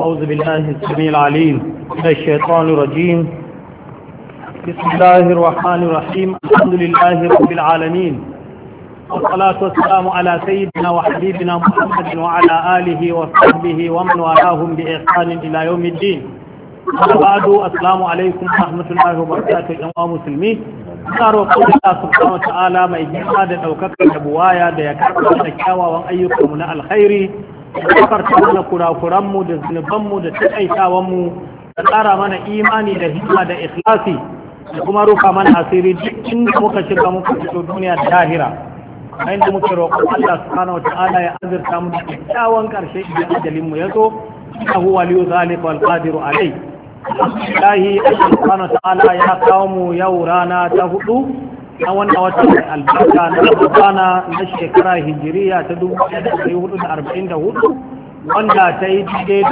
أعوذ بالله السميع العليم من الشيطان الرجيم. بسم الله الرحمن الرحيم. الحمد لله رب العالمين، والصلاة والسلام على سيدنا وحبيبنا محمد وعلى آله وصحبه ومن والاهم بإحسان إلى يوم الدين. وبعد السلام عليكم ورحمة الله وبركاته يا مسلمين. Karo Allah subhanahu wataala mai girma da daukakar da buwaya da ya karɓa da kyawawan ayyukanmu na alkhairi, da farka mana kurakuranmu da zunubanmu da taƙaitawanmu, da tsara mana imani da hikma da ikhlasi, da kuma rufa mana asiri duk inda muka shiga muka fito duniya da lahira. A inda muke roƙon Allah subhanahu wataala ya azurta mu da kyakkyawan ƙarshe idan ajalinmu ya zo, innahu waliyu zalika wal qadiru alayh. Allahi subhanahu ta'ala ya kawo mu yau rana ta hudu na wannan wata mai albarka na Ramadana na shekara hijiriya ta 1444 wanda ta yi daidai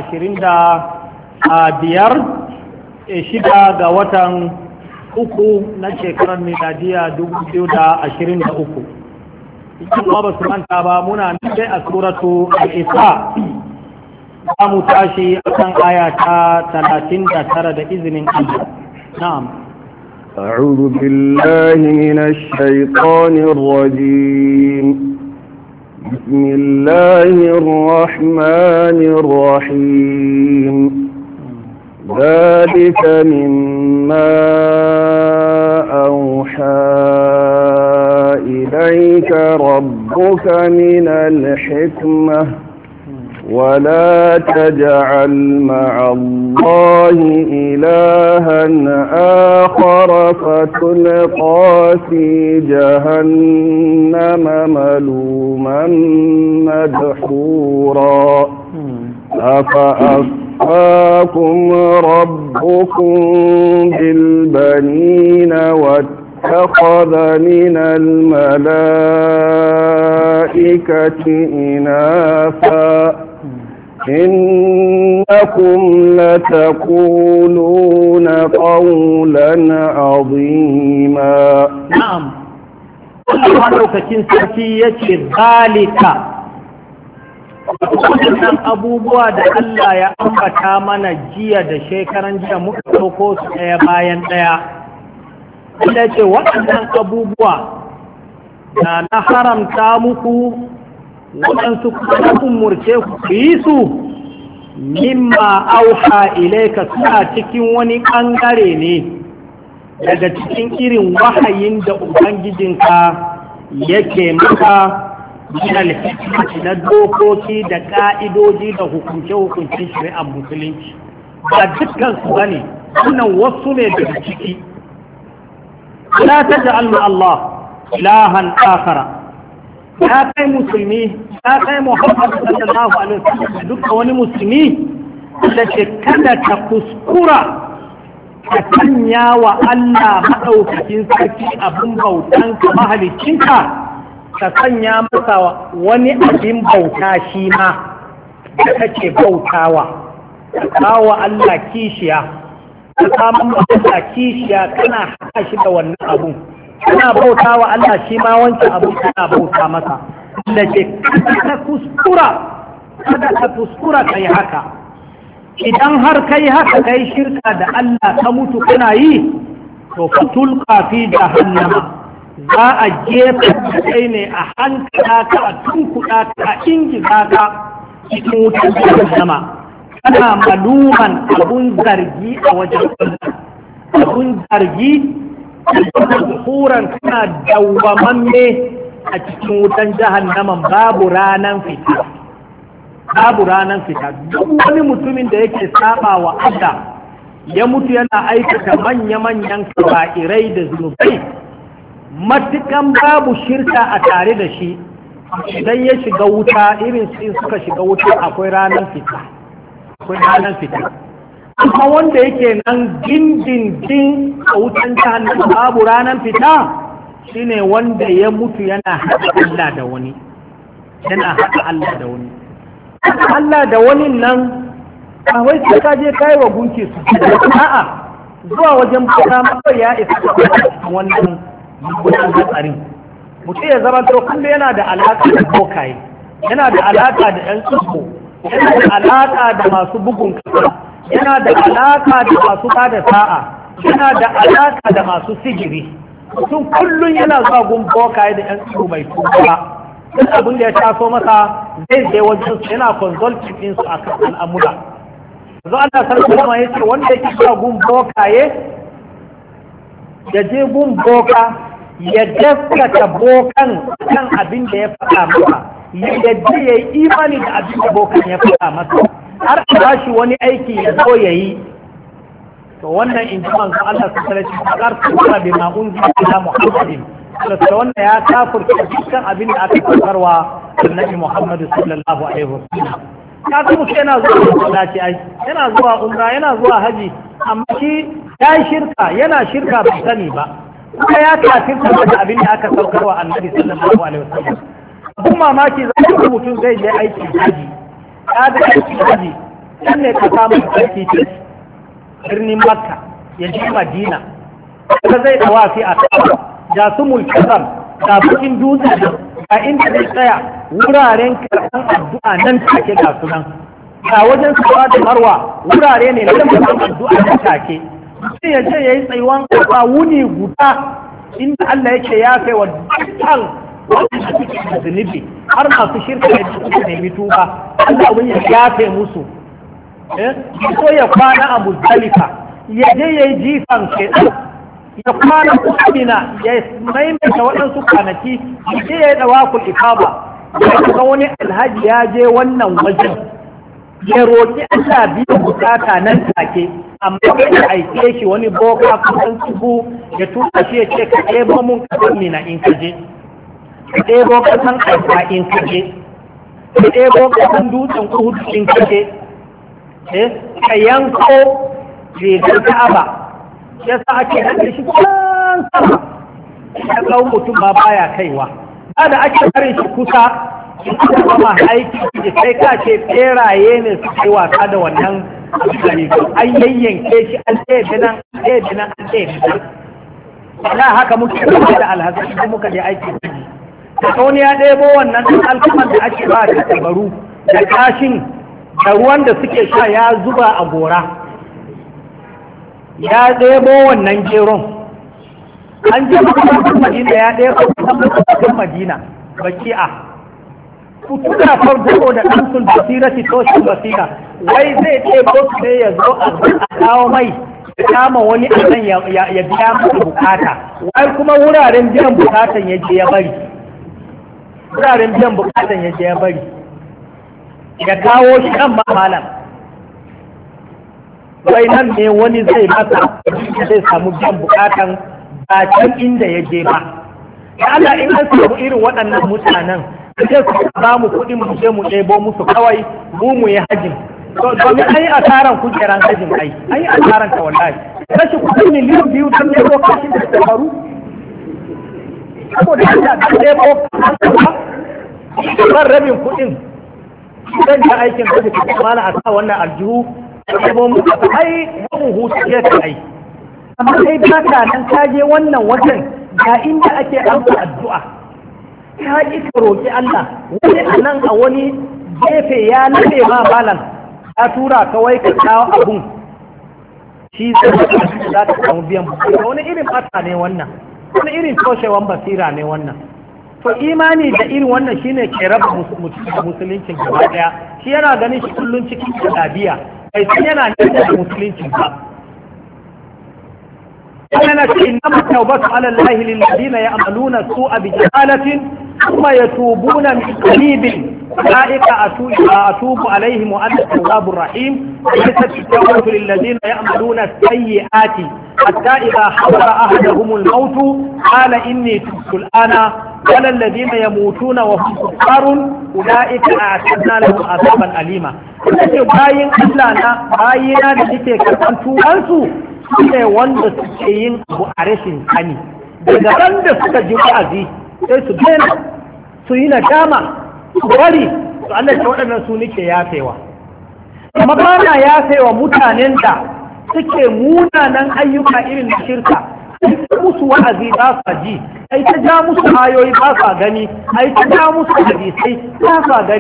da 6 ga watan uku na shekarar miladiya 2023. Ikin ba su manta ba muna nufai a suratu al-Isra. mu tashi akan aya ta 39 da izinin Allah. Na'am. أعوذ بالله من الشيطان الرجيم. بسم الله الرحمن الرحيم. ذلك مما أوحى إليك ربك من الحكمة ولا تجعل مع الله إلها آخر فتلقى في جهنم ملوما مدحورا أفأصفاكم ربكم بالبنين واتخذ من الملائكة إناثا إنكم لتقولون قولا عظيما. نعم. الله كتن سكية ذلك waɗannan abubuwa da Allah ya ambata mana jiya da shekaran jiya muka ɗauko su ɗaya bayan ɗaya. Allah ce waɗannan abubuwa na haramta muku waɗansu kuma na umurce ku yi su mimma auha ilaika suna cikin wani ɓangare ne daga cikin irin wahayin da ubangijinka yake maka min alhikmati na dokoki da ka'idoji da hukunce-hukuncen shari'ar musulunci. Ba dukkan su bane, wannan wasu ne daga ciki. La taj'al ma Allah ilahan akhara. Ya kai musulmi, ya kai Muhammad sallallahu alaihi wasallam, dukkan wani musulmi da ce kada ta kuskura ka sanya wa Allah madaukakin sarki abin bautan ka mahalicinka, ka sanya masa wani abin bauta shi ma da kake bautawa, ka kawo Allah kishiya, ka samun Allah kishiya kana haɗa shi da wannan abun, kana bautawa Allah shi ma wancan abun kana bauta masa. Da ke kada ka kuskura ka yi haka. Idan har ka yi haka ka yi shirka da Allah ka mutu kana yi, to ka tulka fi jahannama. Za a jefa kai ne a hankala ka a tunkuɗa ka a ingiza ka cikin wutar jahannama. Kana maluman abun zargi a wajen Allah, abun zargi da huran kana dawwamamme a cikin wutan jahannaman babu ranan fita. Babu ranan fita. Duk wani mutumin da yake saba wa Allah ya mutu yana aikata manya-manyan kaba'irai da zunubai, matukan babu shirka a tare da shi, idan ya shiga wuta irin su suka shiga wuta akwai ranar fita. Akwai ranar fita. Amma wanda yake nan dindindin a wutan jahannama babu ranar fita shine wanda ya mutu yana haɗa Allah da wani. Yana haɗa Allah da wani. Allah da wani nan a wai sai ka je kai wa gunki su. A'a, zuwa wajen bauta maka ya isa wannan hatsarin. Mutum ya zama to kullum yana da alaƙa da bokaye, yana da alaƙa da ɗan tsubo, yana da alaka da masu bugun kasa, yana da alaka da masu bada sa'a, yana da alaka da masu sigiri. Mutum kullum yana zuwa gun bokaye da yan tsoro mai tuba. Duk abin da ya taso masa zai je wajen su yana consulting din su akan al'amura. Yanzu Allah sallallahu alaihi ya ce wanda yake zuwa gun bokaye ya je gun boka ya gaskata bokan kan abin da ya faɗa masa, ya yadda ya yi imani da abin da bokan ya faɗa masa, har a ba shi wani aiki ya zo ya yi. To wannan in ji manzo Allah su sarrafa fakar su kira bi ma'un zuwa Muhammadin. Da wannan ya kafurta dukkan abin da aka karkarwa annabi Muhammadu sallallahu alaihi wasallam. Ya ga mutum yana zuwa masallaci ai, yana zuwa umra, yana zuwa haji, amma shi ya yi shirka, yana shirka bai sani ba. Kuma ya kafirta da abin da aka saukarwa annabi sallallahu alaihi wasallam. Abun mamaki za ka mutum zai je aikin haji, ya da aikin haji, can ne ka samu sarki ce birnin Makka, ya je Madina, ka zai tawafi a Kaaba, ga su mulkazam, ga bukin dutse, ga inda zai tsaya wuraren karɓar addu'a nan take ga sunan. Ga wajen Safa da Marwa wurare ne na karɓar addu'a nan take. Mutum ya ce ya yi tsayuwan ƙasa wuni guda inda Allah yake ya kai wa dukkan wanda suke da zunubi har masu shirka da suka nemi tuba Allah wani ya yafe musu. So ya kwana a Muzdalifa, ya je ya yi jifan shaitan, ya kwana kusina, ya maimaita waɗansu kwanaki, ya je ya yi ɗawakul ifaba. Ya ga wani alhaji ya je wannan wajen ya roƙi Allah biyan bukata nan take, amma ya aike shi wani boka kusan tubu ya tuka shi ya ce ka ɗebo mun kasar mina in ka je, ka ɗebo kasan alfa in ka je, ka ɗebo kasan dutsen uhudu in ka je, ka yanko rigar Ka'aba, ya sa ake haɗe shi can sama, ya kawo mutum ba baya kaiwa, ba da ake barin shi kusa in aka gama aiki da kai ka ce beraye ne su kai wasa da wannan an yayyanke shi an ɗaya nan an ɗaya nan an ɗaya nan. Ana haka muke da alhazari da muka je aiki kaji. Da wani ya ɗebo wannan ɗan alkaman da ake ba da tabaru da kashin da ruwan da suke sha ya zuba a gora. Ya ɗebo wannan geron. An je makamantar Madina ya ɗebo makamantar Madina baki'a. Kuna farko da ɗansul basira toshin basira wai zai ɗebo su ne ya zo a kawo mai ya kama wani a nan ya biya masa bukata, wai kuma wuraren biyan bukatan ya je ya bari, wuraren biyan bukatan ya je ya bari, ya kawo shi nan malam wai nan ne wani zai masa zai samu biyan bukatan ba can inda ya je ba. Ya Allah in an samu irin waɗannan mutanen sai su ba mu kuɗin mu je mu ɗebo musu kawai mu yi hajjin. Domin an yi asaran kujeran hajjin ai, an yi asaran ta wallahi. Rashin kuɗin miliyan 2 don ɗebo kashin da ta faru. Saboda Allah ta ɗebo ban rabin kuɗin. Zan ta aikin hajji ta mana a sa wannan aljihu da ɗebo musu ai mu hutu ya ta ai. Amma kai ba ka nan ka je wannan wajen ga inda ake amsa addu'a. Ka ƙi ka roƙi Allah wani a nan a wani gefe ya nade ma malam ya tura kawai ka kawo abun shi zai za ta samu biyan bukata. Wani irin fata ne wannan, wani irin toshewan basira ne wannan. To imani da irin wannan shine ke raba musuluncin gaba daya. Shi yana ganin shi kullum cikin jalabiya bai san yana nuna da musuluncin ba. كانت إنما التوبة على الله للذين يعملون السوء بجهالة ثم يتوبون من قريب أولئك أتوب عليهم وأنا التواب الرحيم. وليست التوبة للذين يعملون السيئات حتى إذا حضر أحدهم الموت قال إني تبت الآن ولا الذين يموتون وهم كفار أولئك أعتدنا لهم عذابا أليما. باين أسلانا باينا لذلك كنتوا ne wanda suke yin abu a rashin sani daga ran da suka ji wa'azi sai su daina su yi nadama su bari su Allah ce waɗannan su nake yafewa. Amma ba na yafewa mutanen da suke munanan ayyuka irin da shirka, ai ta musu wa'azi ba sa ji, ai ta ja musu ayoyi ba sa gani, ai ta ja musu hadisai ba sa gani,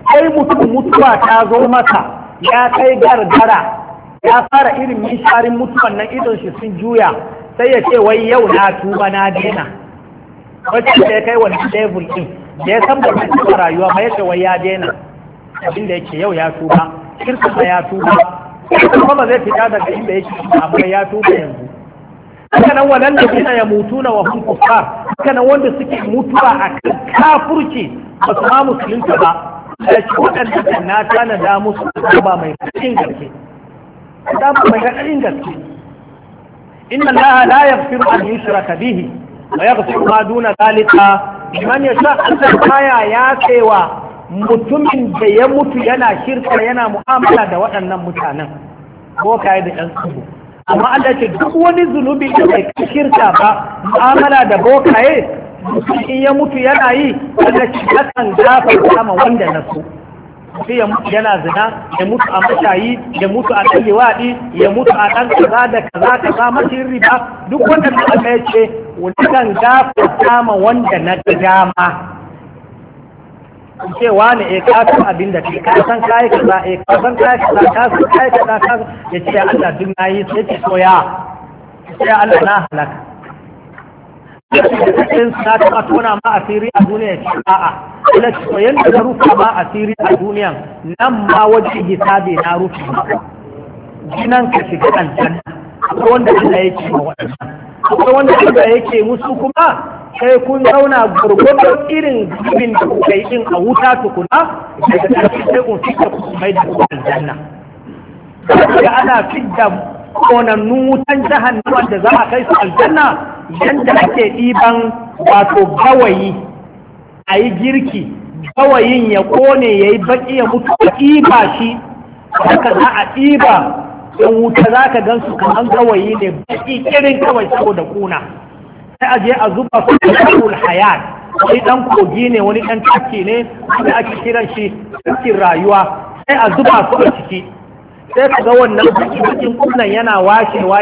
sai mutuwa ta zo masa ya kai gargara ya fara irin misharin mutuwan nan idon shi sun juya sai ya ce wai yau na tuba na dena wacce da ya kai wani level din da ya san ba zai tuba rayuwa ba ya ce wai ya dena abinda yake yau ya tuba kirkin ya tuba kuma ba zai fita daga inda yake amma ya tuba yanzu haka nan waɗanda suna ya mutu na wahun kuffar haka nan wanda suke mutuwa a kan kafurci ba su ma musulunta ba da ce waɗanda na tana da musu ba mai ƙarfin gaske da mai ƙarfin gaske inna allaha la yaghfiru an yushraka bihi wa yaghfiru ma duna zalika liman yasha. Allah baya ya cewa mutumin da ya mutu yana shirka yana mu'amala da waɗannan mutanen ko kai da ɗan tsubu, amma Allah ce duk wani zunubi da bai shirka ba mu'amala da bokaye in ya mutu yana yi Allah ce yakan gafarta ma wanda na so. Sai ya mutu yana zina, ya mutu a mashayi, ya mutu a ɗan liwaɗi, ya mutu a ɗan kaza da kaza mashin riba, duk wanda na Allah ya ce yakan gafarta ma wanda na dama. Cewa ne ka san abin da ka san kai kaza ka san kai kaza ka san kai kaza ka ya ce Allah duk nayi sai ce to ya sai Allah na halaka sai sa ta tona ma asiri a duniya ce a'a Allah ce to yanda ka rufa ma asiri a duniya nan ma wajen hisabi na rufe maka jinan ka shiga aljanna akwai wanda Allah yake ma waɗannan akwai wanda Allah yake musu kuma sai kun zauna gurgurdon irin zubin da kuka yi din a wuta tukuna daga ƙarfi sai kun fita ku mai da kuma aljanna da ana fidda konannun wutan jahannama da za a kai su aljanna yadda ake ɗiban wato gawayi a yi girki gawayin ya kone ya yi baƙi ya mutu a ɗiba shi haka za a ɗiba yan wuta za ka gan su kamar gawayi ne baƙi irin kawai saboda kuna sai a je a zuba su da shakul hayat wani dan kogi ne wani dan tafki ne wanda ake kiran shi tafkin rayuwa sai a zuba su a ciki sai ka ga wannan cikin kunan yana washewa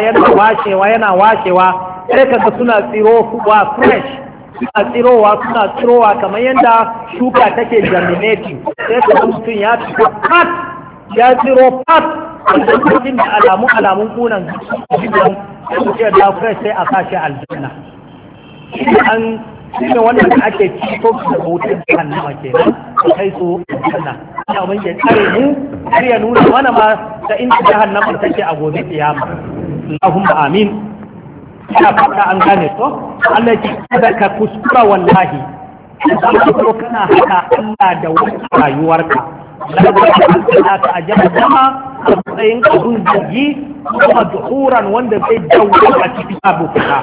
sai ka ga suna tsirowa fresh suna tsirowa kamar yadda shuka take germinating sai ka ga mutum ya tsiro pat ya tsiro pat wannan cikin da alamun kunan gidan sai da fresh sai a sashi aljanna an shine wannan da ake ciko da hoton jahannama kenan kai su aljanna ina mun ya tsare mu har ya nuna mana ma da inda jahannama take a gobe kiyama Allahumma amin. Ina fata an gane to Allah ya kada ka kuskura wallahi idan ka kana haka Allah da wani rayuwarka da ka ajaba dama a matsayin abun zargi kuma duhuran wanda zai dawo a cikin abu kaza.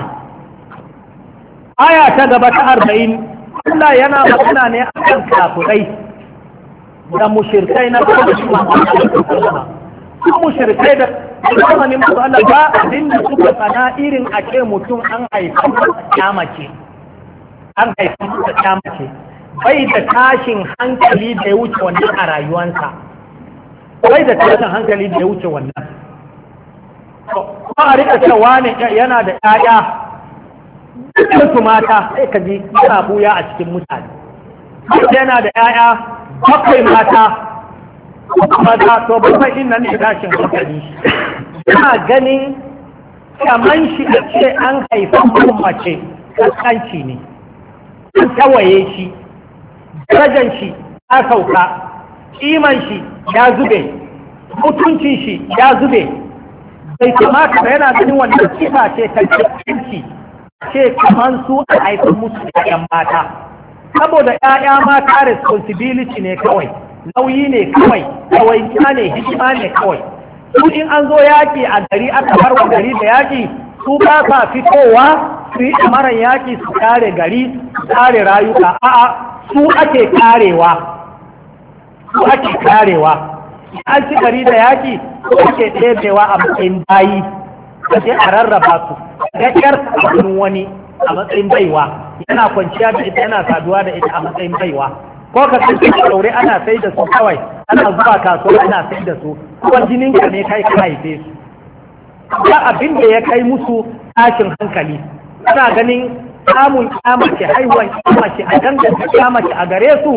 Aya ta gaba ta 40 Allah yana magana ne akan kafirai da mushrikai na kuma mushrikai da zamanin masu Allah ba abin da suka tsana irin a ce mutum an haifa kyamace bai da tashin hankali da ya wuce wannan a rayuwansa bai da tashin hankali da ya wuce wannan kuma a rika cewa ne yana da ƴaƴa dukkan mata sai ka ji yana buya a cikin mutane yana da ƴaƴa bakwai mata maza to bakwai din nan ne tashin hankali yana ganin kaman shi a ce an haifa mace kaskanci ne an tawaye shi darajar shi ya sauka kiman shi ya zube mutuncin shi ya zube bai kamata ba yana ganin wannan kifa ce ta kaskanci ce kaman su a haifar musu da ƴan mata saboda ƴaƴa mata responsibility ne kawai nauyi ne kawai ne hikima ne kawai su in an zo yaƙi a gari aka harwa gari da yaƙi su ba sa fitowa su yi amaran yaƙi su kare gari su kare rayuka a'a su ake karewa an ci gari da yaƙi su ake ɗebewa a matsayin bayi a je a rarraba su da ƙyar a wani a matsayin baiwa yana kwanciya da ita yana saduwa da ita a matsayin baiwa ko ka san cikin daure ana sai da su kawai ana zuwa kasuwa ana sai da su kuma jinin ka ne kai ka haife su ba abin da ya kai musu tashin hankali ana ganin samun kyamace haihuwan kyamace a danganta kyamace a gare su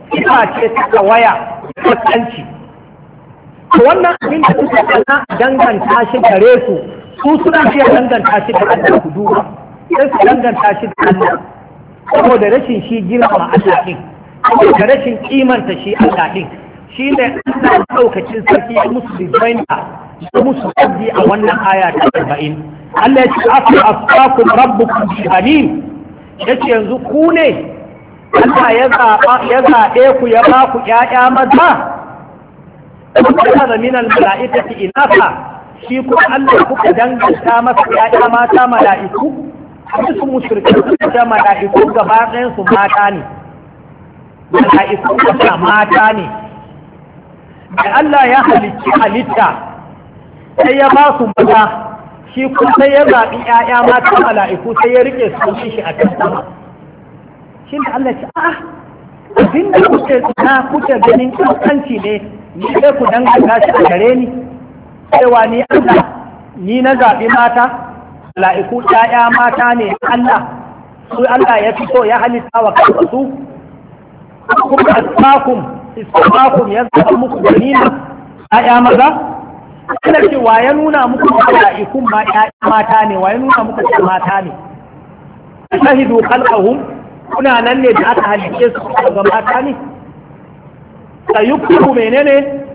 sifa ce ta waya kaskanci. Wannan abin da suka kana danganta shi gare su suna iya danganta shi da Allah ku duba sai su danganta shi da Allah saboda rashin shi girma Allah din saboda rashin kimanta shi Allah din shi ne Allah daukacin sarki ya musu dizaina ya musu sabbi a wannan aya ta 40 Allah ya ce asfakum rabbukum bi halim yace yanzu ku ne Allah ya zaɓe ku ya ba ku ƴaƴa maza kuma min al-mala'ikati inafa shi kuma Allah kuka danganta masa ƴaƴa mata mala'iku su mushrikai da mala'iku gaba ɗayan su mata ne mala'iku da mata ne da Allah ya halicci halitta sai ya ba su maza shi kuma sai ya zaɓi ƴaƴa mata mala'iku sai ya rike su shi a kan sama shi da Allah ce a'a abin da kuke ganin kankanci ne ni sai ku danganta shi a gare ni cewa ni Allah ni na zaɓi mata mala'iku ƴaƴa mata ne Allah su Allah ya fito ya halitta wa kansa su kuma istafakum ya zaɓa muku ganima ƴaƴa maza kana ce wa ya nuna muku mala'ikun ma ƴaƴa mata ne wa ya nuna muku mata ne shahidu khalqahum kuna nan ne da aka halice su ga mata ne sayuktabu menene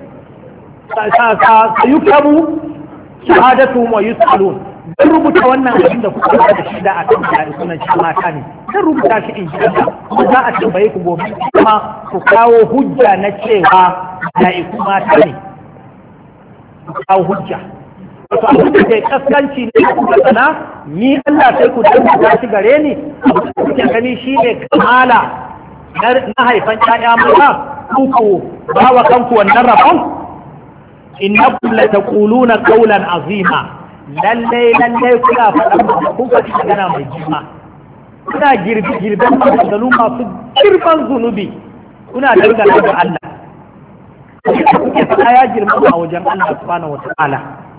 sayuktabu shahadatu wa yus'alun dan rubuta wannan abin da kuka da shi da akan da sunan shi mata ne dan rubuta shi in ji Allah za a tambaye ku gobe kuma ku kawo hujja na cewa mala'iku mata ne ku kawo hujja wato abin da kai kaskanci ne kuka sana ni Allah sai ku danta shi gare ni abin da kuke gani shine kamala na haifan ƴaƴa mata ku ba wa kanku wannan rabon innakum lataquluna qawlan azima lallai kuna faɗa kun faɗi magana mai girma kuna girben maganganu masu girman zunubi kuna dangana da Allah kuke faɗa ya girma a wajen Allah subhanahu wata'ala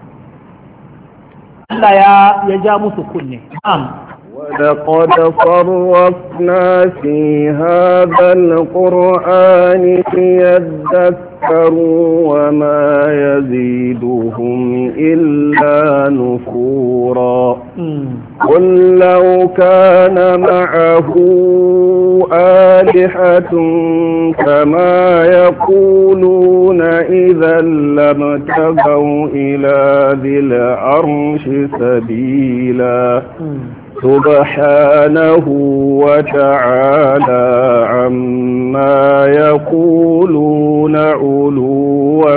Allah ya ja musu kunne ولقد صرفنا في هذا القرآن ليذكروا وما يزيدهم إلا نفورا قل لو كان معه آلهة كما يقولون إذا لابتغوا إلى ذي العرش سبيلا سبحانه وتعالى عما يقولون علوا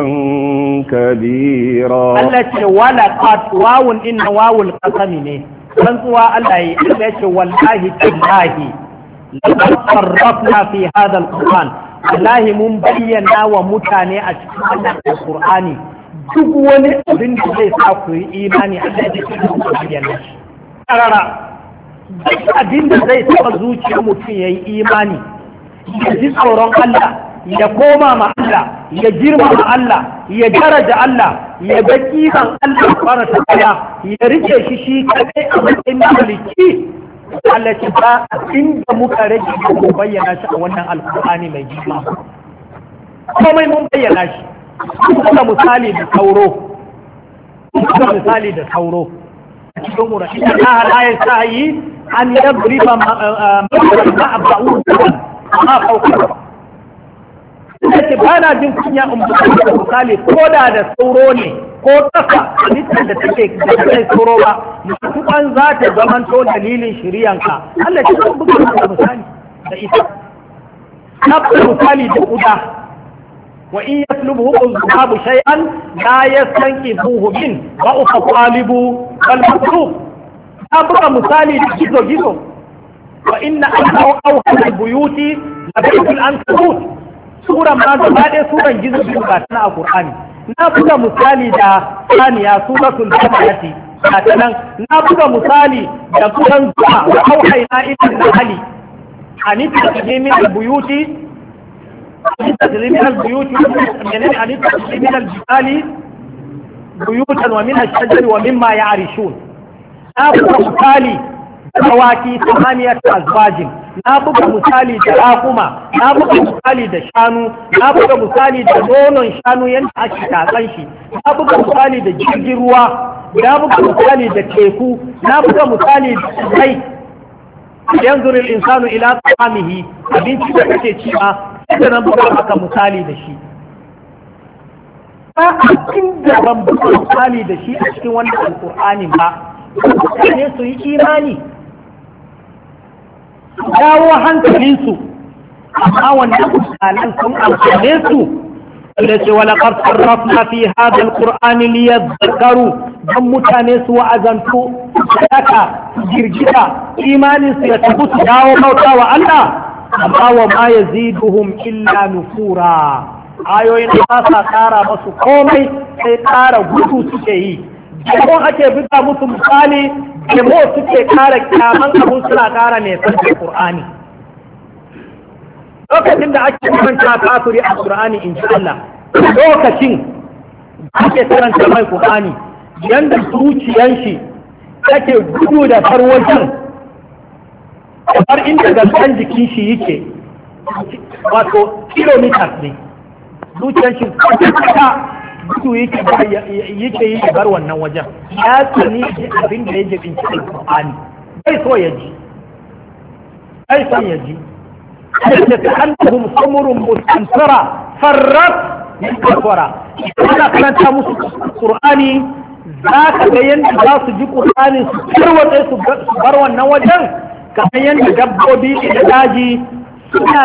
كبيرا التي ولقد واو إن واو القسم فانسوا الله التي والله تالله لقد صرفنا في هذا القرآن والله مبينا ومتاني أشكال القرآن duk wani abin da zai sa ku yi imani a cikin bayyana shi karara duk abin da zai taɓa zuciyar mutum ya yi imani ya ji tsoron Allah ya koma ma Allah ya girma ma Allah ya daraja Allah ya ga kiman Allah fara tafiya ya rike shi kadai a matsayin maliki Allah ce ba inda muka rage mu bayyana shi a wannan alkur'ani mai girma komai mun bayyana shi kuma misali da sauro cikin wura ina la ya sa yi an yadriba ma'abba'u ma fauka ce ba na jin kunya in buƙatar misali ko da sauro ne ko ƙasa halittar da take da kai sauro ba mutukan za ta zamanto dalilin shiriyanka Allah ce kan buƙatar misali da ita na misali da kuda wa in yaslubuhu al-dhahabu shay'an la yastanqidhuhu min ضعف الطالب والمطلوب أبقى مثالي gizo wa inna awhal al-buyuti la baytul ankabut sura ma da bade suran gizo ga tana a Qur'ani na buga misali da saniya suratul baqarah nan na buga misali da kuran zuwa wa auhayna ila al-hali an tajmin al-buyuti تجريم البيوت عن من الجبال بيوتا ومن الشجر ومما يعرشون أبقى مثالي دواكي 8 أزواج na buga misali da rakuma, na buga misali da shanu, na buga misali da nonon shanu yadda ake tatsan shi, na buga misali da jirgin ruwa, na buga misali da teku, na buga misali da kai. Yanzu insanu ila ta'amihi, abinci da kake ci ma sai na buga maka misali da shi. Ba abin da ban buga misali da shi a cikin wannan alƙur'ani ba, ne su yi imani, dawo hankalinsu, amma wannan misalan sun amfane su. da ce wala ƙarfin rafna fi hadal ƙur'ani liyar zakaru don mutane su wa'azantu sadaka girgita imaninsu ya tafi su dawo bauta wa Allah, amma wa ma ya ziduhum illa nufura. Ayoyin da ba sa ƙara masu komai sai ƙara gudu suke yi. Jamo ake buga musu misali, jamo suke ƙara kyaman abun suna ƙara nesan da ƙur'ani. Lokacin da ake karanta kafiri a Qur'ani in ji Allah, lokacin ake karanta mai Qur'ani yanda zuciyan shi take gudu da farwajen kamar inda gangan jikin shi yake, wato kilometers ne zuciyan shi ta gudu yake yi bar wannan wajen, ya tsani abin da ya jibin cikin Qur'ani bai so ya ji, bai son ya ji. كأنهم صمر مستنفرة فرت من كفرة. أنا كانت مس القرآن ذاك بين ذاك جي قرآن سبروة النوجر كأين جبوا بي إلاجي suna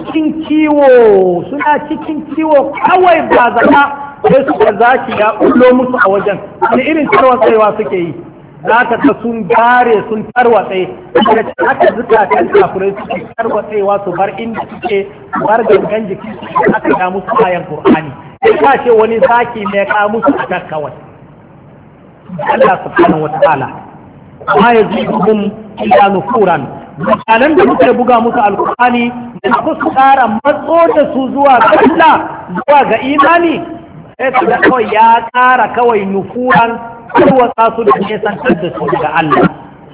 cikin kiwo kawai ba zaka sai suka zaki ya ullo musu a wajen wani irin tarwatsewa suke yi, za ka ga sun gare sun tarwatse daga haka zukatan kafirai suke tarwatsewa su bar inda suke bar gangan jiki aka ga musu ayan Qur'ani sai ka ce wani zaki ne ka musu a kan kawai. Allah subhanahu wataala ma yaziduhum illa nufuran. Mutanen da muke buga musu alkur'ani da su ƙara matso da su zuwa ga Allah zuwa ga imani sai ka ga kawai ya ƙara kawai nufuran tarwatsa su da nesantar da su daga Allah.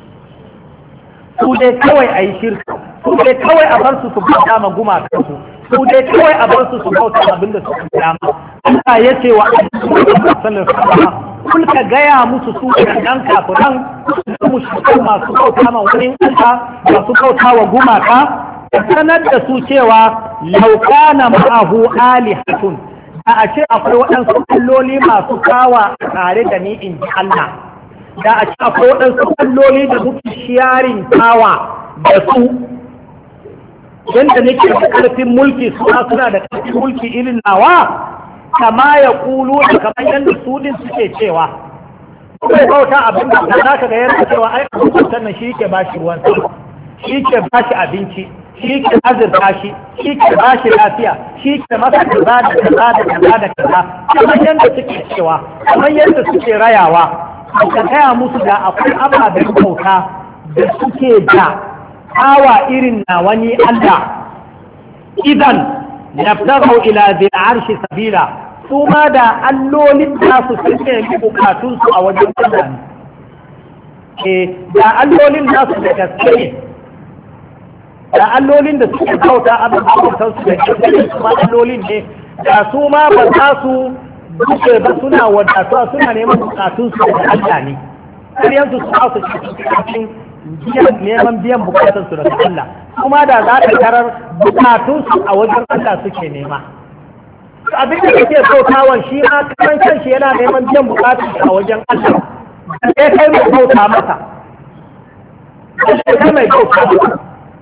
Su dai kawai a yi shirka, su dai kawai a bar su bauta ma gumakansu, su dai kawai a bar su bauta abin da suka dama. Allah ya ce wa Allah kul ka gaya musu su ɗan kafiran su mushrikan masu bauta ma wani Allah, masu bauta wa gumaka, sanar da su cewa laukana ma'ahu alihatun, da a ce akwai waɗansu alloli masu kawa tare da ni in ji Allah, da a ce akwai waɗansu alloli da muke shiyarin kawa da su, yadda nake da ƙarfin mulki suna da ƙarfin mulki irin nawa, kama ya kulu da kamar yadda su din suke cewa. Kuma bauta abin da za ka ga yana cewa ai abubuwan nan shi ke ba shi ruwan sama, shi ke ba shi abinci, shi ke azurta shi, shi ke ba shi lafiya, shi ke masa kaza da kaza da kaza da kaza, kamar yadda suke cewa, kamar yadda suke rayawa. Ka gaya musu da akwai ababen bauta da suke da hawa irin na wani Allah. Idan yabtaghu ila dhil arshi sabila, su ma da allolin nasu sun nemi bukatunsu a wajen Allah ne. Da allolin nasu da gaske ne, da allolin da suke kauta abin bautansu da gaske su ma allolin ne, da su ma ba za su duke ba suna wadatuwa suna neman bukatunsu da Allah ne. Har yanzu su ba su cikin neman biyan bukatunsu daga Allah, kuma da za ka tarar bukatunsu a wajen Allah suke nema. Abin da kake sautawan shi ma karan kanshi yana neman biyan bukatunsu a wajen Allah, sai kai mai bauta masa, sai kai mai bauta masa.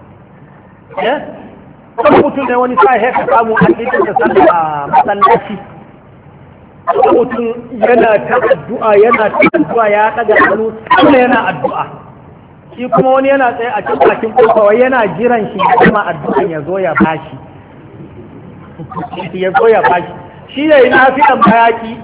Kuma mutum ne wani sa ya ka samu a cikin da sallah a masallaci, mutum yana ta addu'a ya ɗaga hannu kuma yana addu'a. Shi kuma wani yana tsaye a cikin bakin kofa yana jiran shi kuma addu'an ya zo ya bashi, shi ya yi nafiyan bayaki.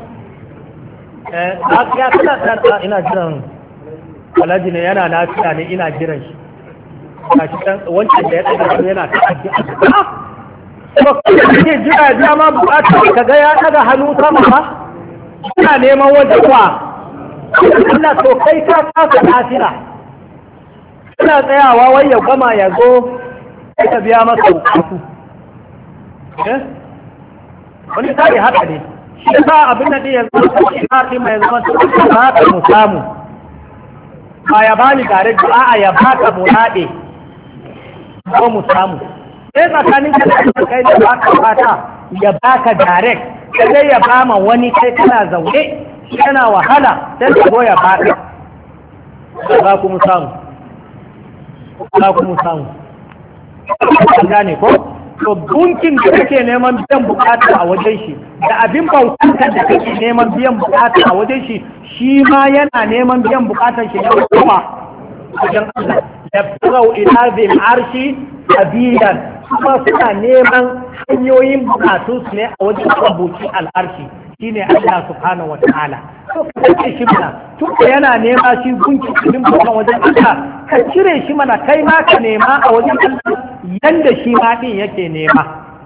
Ya kana tsarka ina jiran alhaji ne, yana nafiya ne ina jiran shi, wancan da ya ɗaga hannu yana ta addu'a. Kuma kake jira ya ma bukata ka ga ya ɗaga hannu sama ba, ina neman wajen kwa Allah, to kai ka kasa nafila, ina tsayawa wai ya gama ya zo ka biya masa bukatu wani tsari haka ne shi sa abin da ya zama shi haɗi mai zama ta ba ka mu samu ba ya ba ni tare da a'a ya ba ka mu naɗe ko mu samu sai tsakanin ka da kai da ba ka fata ya ba ka direct sai ya ba ma wani kai kana zaune yana wahala sai ka zo ya ba ka ba ku mu samu ba ku mu samu gane ko to gunkin da kake neman biyan bukata a wajen shi da abin bautar da kake neman biyan bukata a wajen shi shi ma yana neman biyan bukatar shi ne kuma wajen Allah da tsarau ila zil arshi sabilan kuma suna neman hanyoyin bukatun su ne a wajen abuci al'arshi shine Allah subhanahu wa ta'ala to kace shi mana tun yana nema shi gunkin din bautan wajen Allah ka cire shi mana kai ma ka nema a wajen Allah yanda shi ma din yake nema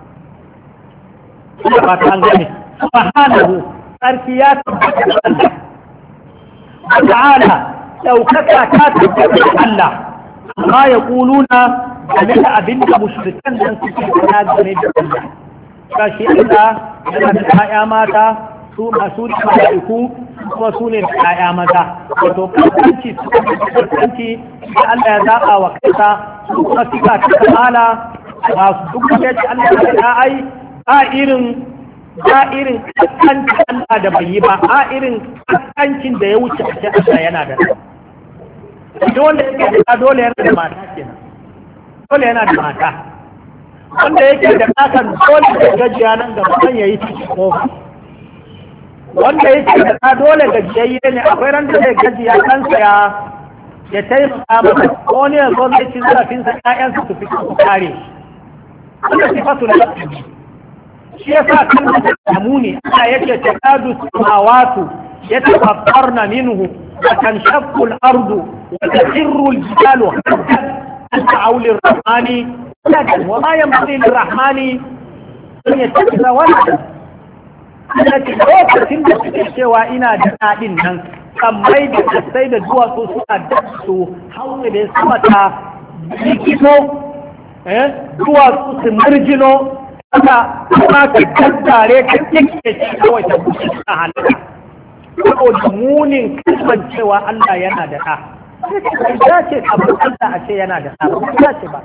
kuma ba ta gane subhanahu sarki ya tabbata Allah ta'ala daukaka ta tabbata Allah amma ya kuluna game da abin da mushrikan nan suke faɗa game da Allah kashi Allah yana da ƴaƴa mata su masu da mala'iku kuma su ne da ƴaƴa maza wato kaskanci da Allah ya zaɓa wa kansa su kuma suka ta kamala ba su duk da Allah ya ai a irin kaskanci Allah da bai yi ba a irin kaskancin da ya wuce a ce Allah yana da shi wanda yake da dole yana da mata kenan dole yana da mata wanda yake da kakan dole da gajiya nan gaba kan yayi ciki kofa wanda yake da ta dole gajiyayye ne akwai ran da zai gajiya kansa ya taimaka masa ko ne ya zo zai ci zarafinsa ƴaƴansa su fi su kare wanda sifatu na shi ya sa kan da damu ne ana yake takadu samawatu yatafattarna minhu wa tanshaqqu al-ardu wa takhirru al-jibalu an ta'aw lir-rahmani wa ma yanbaghi lir-rahmani an yattakhidha waladan lokacin da suke cewa ina da daɗin nan kammai da kasai da duwatsu suna da su haure da sama ta likito duwatsu su murjino aka kuma ka daddare ka kike ce kawai ta bushe a halitta saboda munin kalmar cewa Allah yana da ɗa ya ce kamar Allah a ce yana da ɗa ba ya ce ba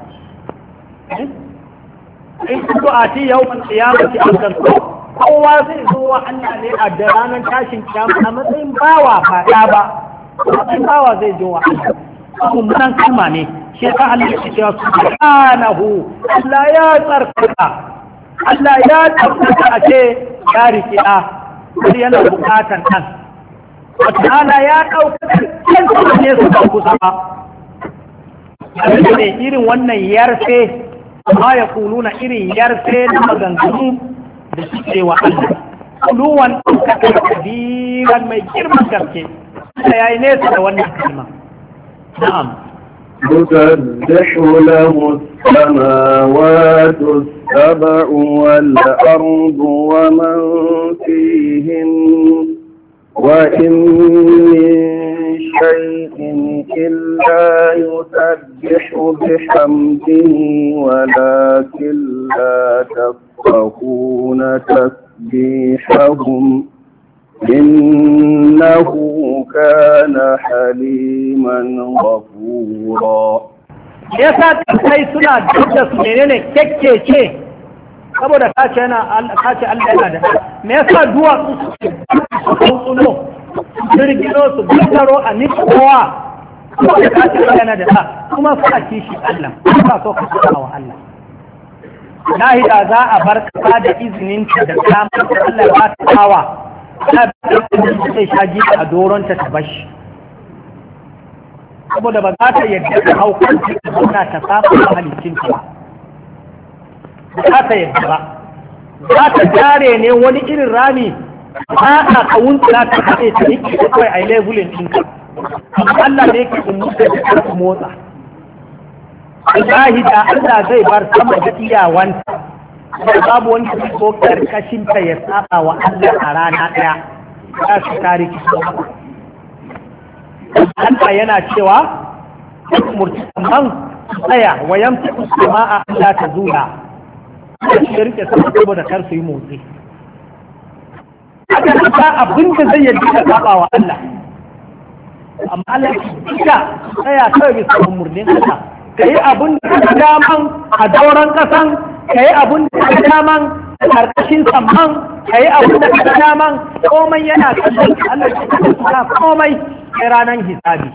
in kudu a ti yau man tsiyamati an kowa zai zo wa Allah ne a da ranar tashin kiyama a matsayin bawa fada ba matsayin bawa zai zo wa Allah mummunan kalma ne shi ka Allah ya ce subhanahu Allah ya tsarkaka Allah ya tsarkaka a ce ya rikida har yana bukatan kan wata ya ɗaukaka kansa ne su ba kusa ba ne irin wannan yarfe amma ya kuluna irin yarfe na maganganu da suke wa Allah kuluwan ɗaukakar kabiran mai girman gaske da ya yi nesa da wannan kalma na'am تسبح له السماوات السبع والأرض ومن فيهن وإن من شيء إلا يسبح بحمده ولكن لا تفقهون تسبيحهم إنه كان حليما غفورا yasa kai suna da su menene kekkece saboda kace Allah yana da me yasa duwatsu su tsuno jirgino su bukaro a nikowa saboda kace Allah yana da kuma suka kishi Allah ba so ka tsaya wa Allah lahi da za a bar kasa da izinin ta da kamar da Allah ba ta kawa ta sai shaji a doronta ta bashi saboda ba za ta yadda ta hau kanta ta zauna ta samu halicin ta ba za ta yadda ba za ta jare ne wani irin rami ba a kawuntula ta haɗe ta rike ta kawai a yi lebulin ɗinka amma Allah ne ke umurta da ta motsa wallahi da Allah zai bar sama da iyawanta babu wanda zai so karkashin ta ya saba wa Allah a rana ɗaya ya su tariki Allah yana cewa umurci man tsaya wa yamsiku sama'a Allah ta zula ya rike sama saboda kar su yi motsi haka ba abin da zai yadda ka saba wa Allah amma Allah ya tsaya kawai bisa umurnin Allah kai abin da ka daman a dauran kasan kai abin da ka daman a karkashin samman kai abin da ka daman komai yana kallon Allah ya komai sai ranan hisabi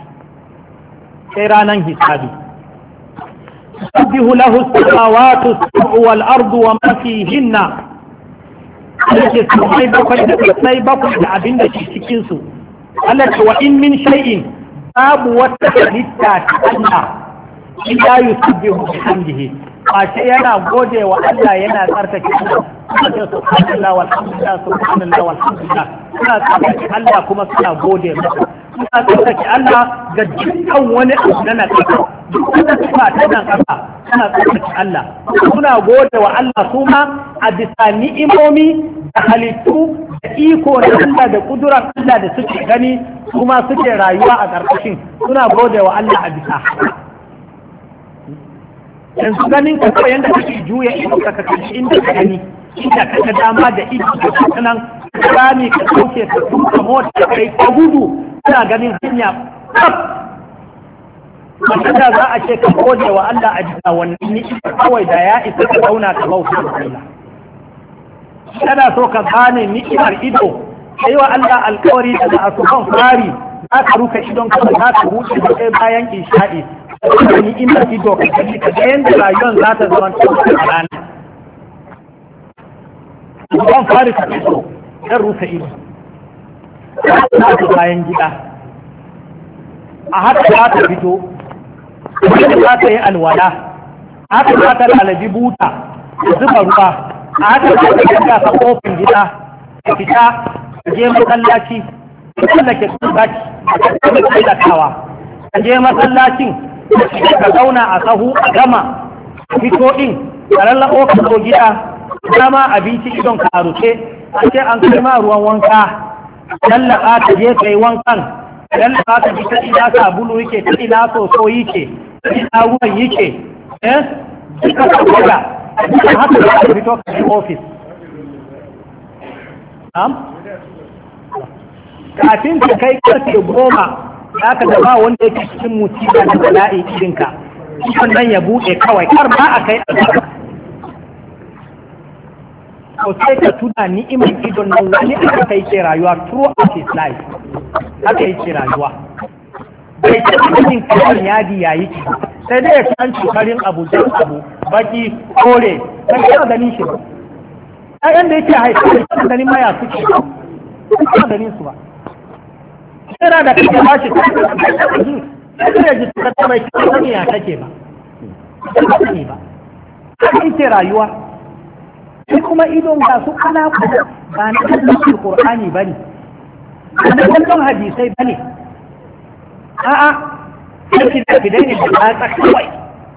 تسبح له السماوات السبع والأرض وما فيهن التي سيبقى لعبين تشكينسو التي وإن من شيء باب وتحدث الله إلا يسبح بحمده فأشيانا قوجه وألا ينا ترتك سبحان الله والحمد لله سبحان الله والحمد لله suna tsarkake Allah kuma suna gode masa suna tsarkake Allah ga dukkan wani abu na nakasa duk wanda suka ta nan kasa suna tsarkake Allah suna gode wa Allah su ma a bisa ni'imomi da halittu da iko na Allah da kudurar Allah da suke gani kuma suke rayuwa a ƙarƙashin suna gode wa Allah a bisa yanzu ganin ka kawai yadda kake juya ido ka kalli inda ka gani inda ka ga dama da ido ka ta nan rami ka sauke ka tuka mota kai ta gudu kana ganin hanya kaf wanda za a ce ka gode wa Allah a jika wannan ni'ima kawai da ya isa ka zauna ka bauta wa Allah kana so ka gane ni'imar ido kai wa Allah alƙawari daga asuban fari za ka rufe idon ka za ka buɗe da kai bayan isha'i da ni'imar ido ka gani ka ga yanda rayuwar za ta zama cikin rana asuban fari ka fito dan rufe ido za ta bayan gida a haka za ta fito wanda za ta yi alwala haka za ta lalabi buta da zuba ruwa a haka za ta yanka ta kofin gida ta fita ta je masallaci ta tsallake tsallaki ta tsallakawa ta je masallacin ka zauna a sahu a gama fito din a lallabo ka zo gida dama abinci idon ka a rufe a ce an kai ma ruwan wanka lallaka ta je ka yi wankan lallaka ta ji ta ina sabulu yake ta ina soso yake ta ina ruwan yake duka ka gwada duka haka da ka fito ka yi ofis kafin ka kai karfe 10 za ka da ba wanda yake cikin musiba da bala'i irinka wannan ya buɗe kawai kar ba a kai ko sai ka tuna ni'imar idon nan wani aka kai ke rayuwa throughout his life haka yake rayuwa bai ta cikin kayan yadi yayi ki sai dai ya san cukarin abu jan abu baki kore kan kana ganin shi ba ayan da yake haifa da ganin maya suke ba ganin su ba kira da kake ba shi sai ya ji ta mai kike ya take ba ba haka yake rayuwa sai kuma idon ga su ana ba na kallon Qur'ani bane ba na kallon hadisai bane a'a sai da kidai ne da ta kawai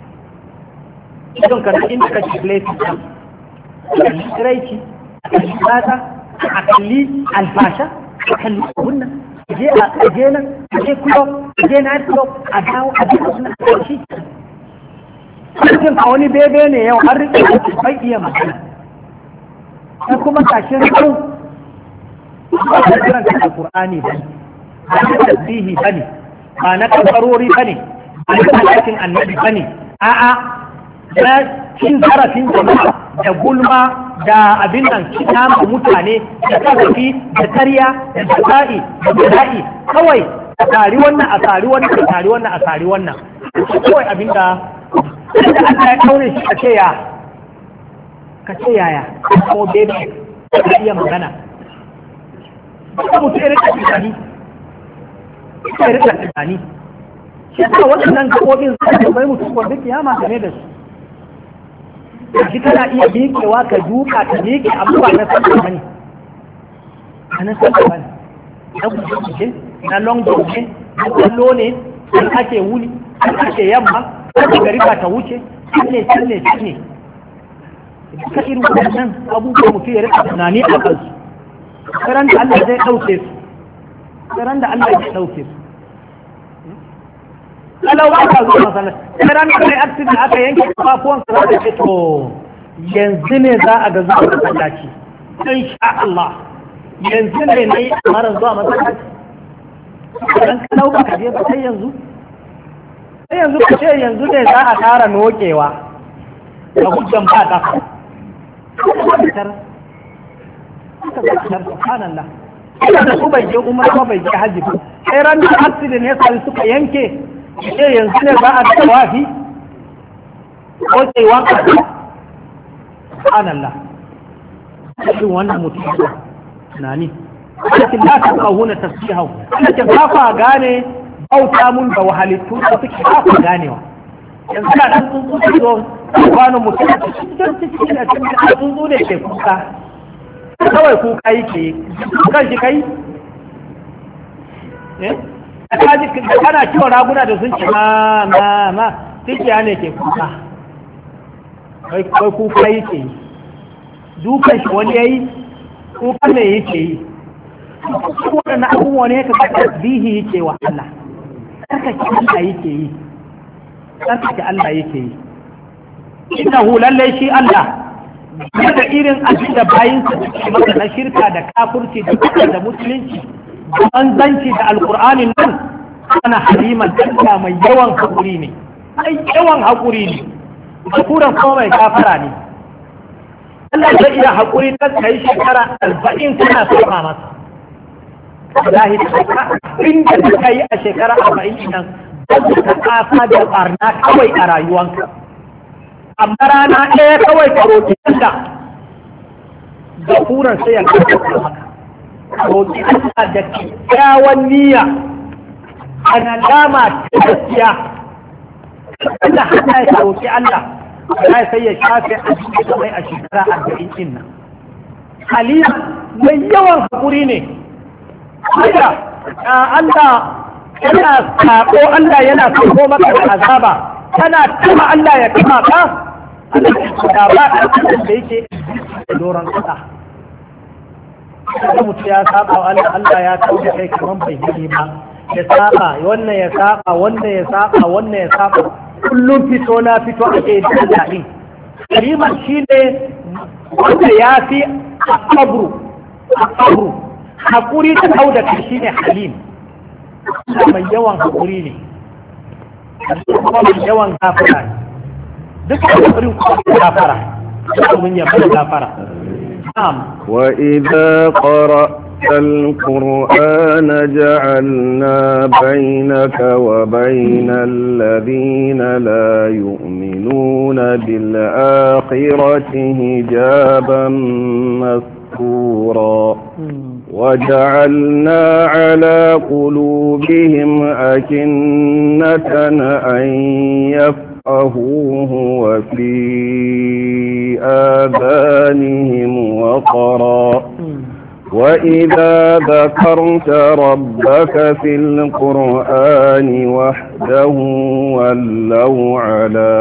idon kan inda kake place ta kiraici alfasa akalli alfasha akalli kunna je nan je club je night club a dawo a duka suna shi cikin a wani bebe ne yau an rike bai iya magana sai kuma kashin rikon ba ta karanta alkur'ani ba ba na tasbihi ba ne ba na kafarori ba ne ba na talatin annabi ba ne a'a na cin zarafin jama'a da gulma da abin nan kina mutane da kasafi da karya da jaza'i da jada'i kawai a tsari wannan a tsari wannan a tsari wannan a tsari wannan kawai abin da Allah ya kaure shi ka ce yaya ko bebe ka iya magana ba mutu irin da tunani shi yasa waɗannan gaɓoɓin su bai mutu wanda kiyama game da su shi kana iya miƙewa ka duka ka miƙe abubuwa na sanda bane a na sanda bane na guje na long ne na kwallo ne na ake wuni na ake yamma na gari ba ta wuce ne duka irin waɗannan abubuwa mutum ya rika tunani a kansu ran da Allah zai ɗauke su kalau ba ka zuwa masallaci sai ran da kai accident aka yanke kafafuwan ka za ka ce to yanzu ne za a ga zuwa masallaci insha Allah yanzu ne nayi amaran zuwa masallaci dan kalau ba ka je ba sai yanzu ka ce yanzu ne za a tara nokewa da hujjan ba kafa subhanallah ina da su bai je umar ba bai je hajji ba sai ran da accident ya sami suka yanke ce yanzu ne za a ga wafi ko tsayuwan ƙasa subhanallah cikin wannan mutum tunani lakin la tafqahuna tasbihahu ana ce ba fa gane bauta mun da wahalittu da suke ba fa ganewa yanzu ka dan tsuntsu da zo kwanon mutum cikin da tsuntsu ne ke kuka kawai kuka yake kan shi kai kana kiwon raguna da sun ce ma tikiya ne ke kuka kai kuka yake yi dukan shi wani yayi kuka ne yake yi waɗanda abubuwa ne ka tasbihi yake wa Allah tsarkake Allah yake yi tsarkake Allah yake yi innahu lallai shi Allah da irin abin da bayinsa suke maka na shirka da kafurci da musulunci da manzanci da alkur'anin nan ana haliman danta mai yawan haƙuri ne haƙuran kuma mai gafara ne Allah zai iya haƙuri ta kai shekara 40 kana sama masa wallahi inda ta yi a shekara 40 nan don ka kafa da barna kawai a rayuwanka amma rana ɗaya kawai ka roƙi Allah da kuran sai ya gaskata maka roƙi Allah da kyakkyawan niyya a nadama ta gaskiya Allah hana ya roƙi Allah ya sai ya shafe a cikin mai a shekara 40 din nan halima mai yawan haƙuri ne Allah yana saƙo Allah yana saƙo maka da azaba kana tama Allah ya kama ka da ba a cikin da yake da doron kasa da mutu ya saba Allah Allah ya kawo da kai kaman bai gani ba ya saba wannan ya saba wannan ya saba wannan ya saba kullum fito na fito ake da daɗin kalimar shi ne wanda ya fi asabru haƙuri ta kau da kai shi ne halim mai yawan haƙuri ne kuma mai yawan gafara ne duk da haƙurin kuma gafara domin ya bada gafara وإذا قرأت القرآن جعلنا بينك وبين الذين لا يؤمنون بالآخرة حجابا مستورا وجعلنا على قلوبهم أكنة أن يفقهوه وفي آذانهم وقرا وإذا ذكرت ربك في القرآن وحده ولوا على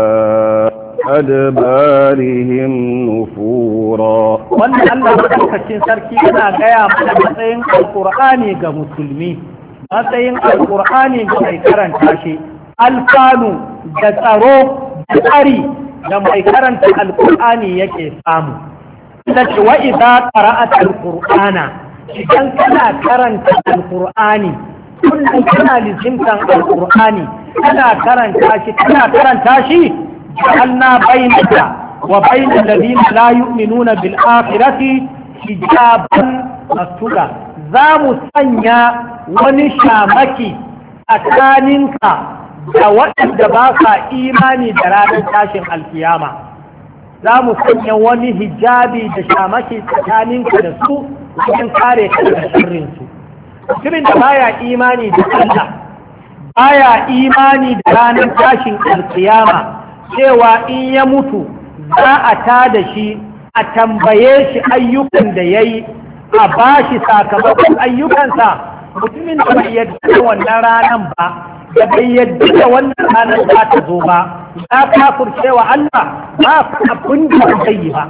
أدبارهم نفورا wannan Allah madaukakin sarki yana gaya mana matsayin alqur'ani ga musulmi matsayin alqur'ani ga mai karanta shi alfanu da tsaro da tsari da mai karanta alqur'ani yake samu da ce wa idza qara'at alqur'ana idan kana karanta alqur'ani kullum kana lizimtan alqur'ani kana karanta shi جعلنا بينك وبين الذين لا يؤمنون بالآخرة حجابا مستورا زام سنيا ونشامكي أتانينك وأن دباك إيماني درادة تاشن القيامة زام سنيا ونهجابي دشامكي أتانينك نسو وأن كاريك الشرنسو mutumin da baya imani da Allah baya imani da ranar tashin alkiyama cewa in ya mutu za a tada shi a tambaye shi ayyukan da ya yi a ba shi sakamakon ayyukansa mutumin da bai yadda da wannan ranar ba da bai yadda da wannan ranar za ta zo ba ya kafurce wa Allah ba abin da ba zai yi ba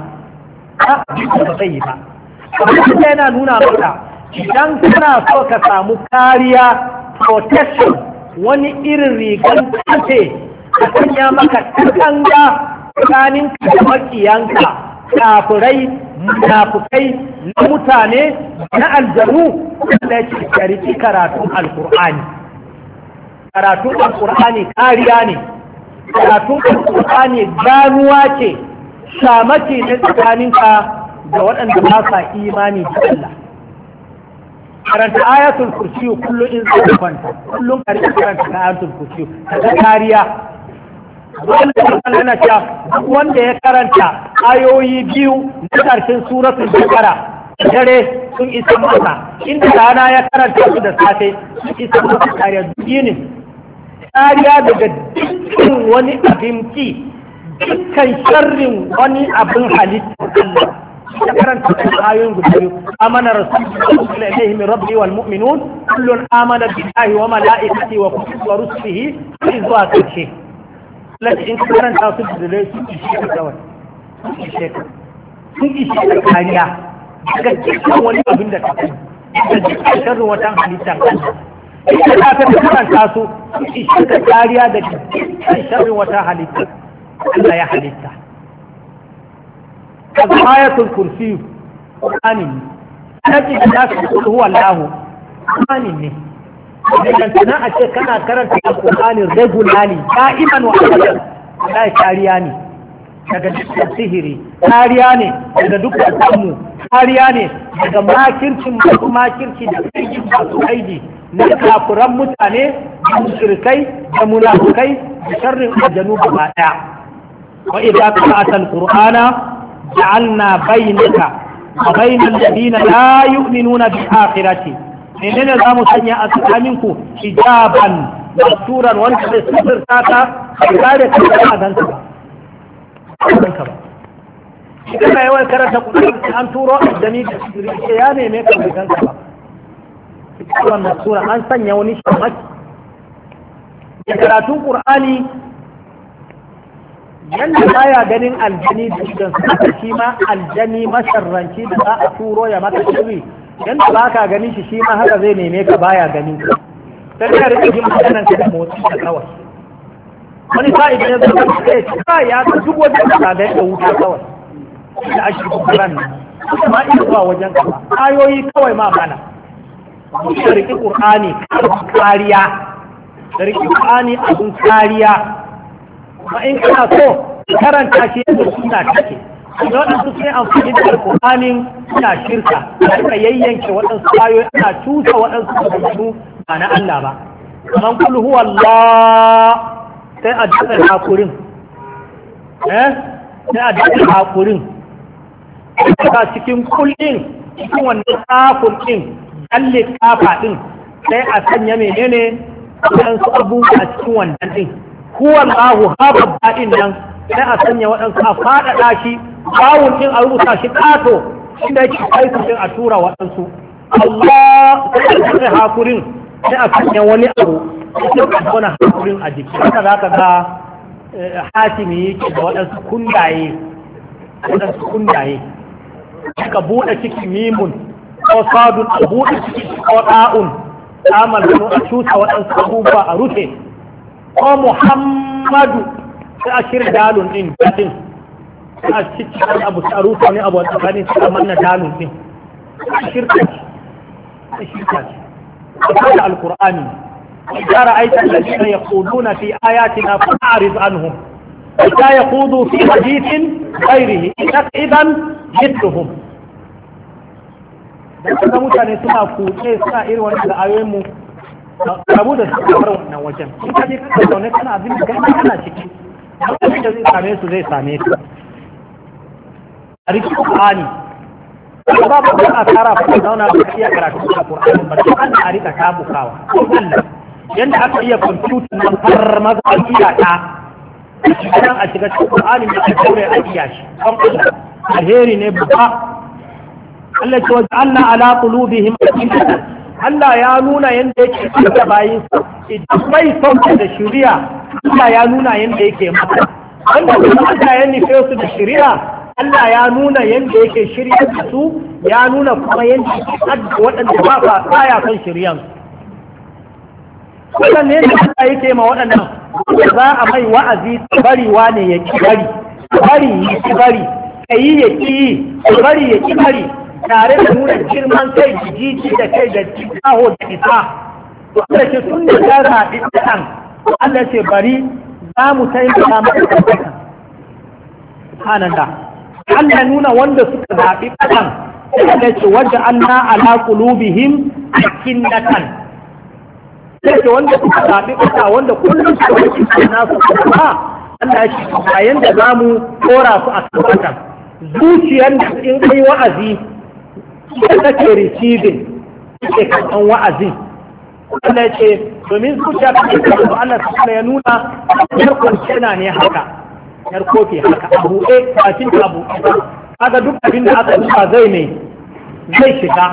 abin yana nuna maka idan kana so ka samu kariya protection wani irin rigan kace a sanya maka katanga tsakanin da makiyanka kafirai munafukai na mutane na aljanu da ke kariki karatun alkur'ani. Karatun alkur'ani kariya ne, karatun alkur'ani ganuwa ce, shamake na tsakaninka da waɗanda ba sa imani da Allah. Karanta ayatul kursi kullum in zai kwanta, kullum karanta ayatul kursi ta kariya. Wanda ya karanta ayoyi biyu na ƙarshen suratul Baqara dare sun isa masa, inda rana ya karanta su da safe sun isa masa kariya dukkanin kariya daga dukkan wani abin ki, dukkan sharrin wani abin halitta Allah. Ya karanta ayoyin guda biyu, amana rasulullahi ilaihi min rabbi wal mu'minun kullun amana billahi wa malaikatihi wa kutubihi wa rusulihi zuwa karshe. Lati in karanta su da dare su ishe ka kawai, sun ishe ka kariya daga dukkan wani abin da ka sani, da dukkan sharrin wata halittar Allah. Ita ta ta karanta su sun ishe ka kariya daga dukkan sharrin wata halittar Allah ya halitta. Kaga ayatul kursi Qur'ani ne, annabi da ya ce huwa Allah Qur'ani ne. Idan sana a ce kana karanta Al-Qur'ani regularly da'iman wa abadan, sai kariya ne daga dukkan sihiri, kariya ne daga dukkan samu, kariya ne daga makircin masu makirci da aikin masu aiki na kafuran mutane da mushrikai da munafukai da sharrin aljanu gaba daya. Wa idza qara'ta al-Qur'ana ja'alna bainaka wa bainal ladina la yu'minuna bil akhirati, menene za mu sanya a tsakaninku hijaban masuran wanda zai sirta ta kare ka a ganka ba idan mai yawan karanta Qur'ani an turo addani da shirye ya neme ka bai ganka ba. Wannan sura an sanya wani shamaki da karatun Qur'ani yanda baya ganin aljani da idan sa shi ma aljani masharranci da za a turo ya maka shiri yanda ba ka ganin shi ma haka zai neme ka baya ganin ka, sai ka rike jin maganan ka da motsi da kawai. Wani sa'i da ya zama da ya ya ga duk wajen da ka da wuta kawai da ake kuran nan kuma ina zuwa wajen ka ba ayoyi kawai ma mana ka rike Qur'ani kariya, ka rike Qur'ani abun kariya. Kuma in kana so karanta shi yadda suna take, waɗansu sai amfani da Alƙur'anin suna shirka, suka yayyanke waɗansu ayoyi ana cusa waɗansu maganganu ba na Allah ba. Kaman kul huwa Allah sai a daɗa hakurin, sai a daɗa hakurin. Daga cikin kullin cikin wannan kafin ɗin, kalle kafa ɗin, sai a sanya menene waɗansu abubuwa a cikin wannan ɗin. Huwa Allahu haɓa baɗin nan sai a sanya waɗansu a faɗaɗa shi, bawun ɗin a rubuta shi ƙato, shi da yake kai ɗin a tura waɗansu. Allah sai a sanya hakurin sai a sanya wani abu sai a zauna hakurin a jiki. Haka za ka ga hatimi yake da waɗansu kundaye. Ka buɗe ciki mimun ko sadun a buɗe ciki ko ɗa'un, amal a cusa waɗansu abubuwa a rufe. Ko Muhammadu sai a shirya dalun ɗin gatin, sai a cikin abu a rufe wani abu a tsakanin sai a manna dalun ɗin. A shirka ce. A kada Al-Qur'ani. إذا رأيت الذين يخوضون في آياتنا فأعرض عنهم حتى يخوضوا في حديث غيره إنك إذا مثلهم. da mutane suna kuce suna irin wani da ayoyinmu rabu da suka fara wannan wajen in ka je ka zaune kana abin da kai kana ciki abin da zai same su zai same su. A rikin Qur'ani ba ba a tsara fa zauna ba iya karatu da Qur'ani ba sai an a rika tabukawa Allah yanda aka iya kwamfuta nan har maza ta idan a shiga cikin Qur'ani da ake kore a iya shi don Allah alheri ne ba. Allah ce waj'alna ala qulubihim akinatan, Allah ya nuna yanda yake da bayin idan bai sauke da shari'a Allah ya nuna yanda yake mata, wanda kuma Allah ya nufe su da shari'a Allah ya nuna yanda yake shirya da su, ya nuna kuma yanda yake adda waɗanda ba sa tsaya kan shari'an. wannan ne da Allah yake ma waɗannan za a mai wa'azi bariwa ne ya ki bari ya ki bari kayi ya ki bari ya ki bari tare da nuna girman kai jiji da kai da tikaho da isa wanda ke sun da ya raɗi ɗan Allah ce bari za mu taimaka maka ɗan subhanallah Allah nuna wanda suka zaɓi ɗan Allah ce wadda Allah ala qulubihim akinnatan sai ce wanda suka zaɓi ɗan wanda kullum su wani kana su ba Allah ya ce bayan da za mu kora su a kan zuciyar da in kai wa'azi da take receiving take kan wa'azin Allah ce domin zuciya ta ke da Allah subhanahu ya nuna yar kwanciyana ne haka yar kofi haka abu kafin ta abu kaga duk abin da aka duka zai shiga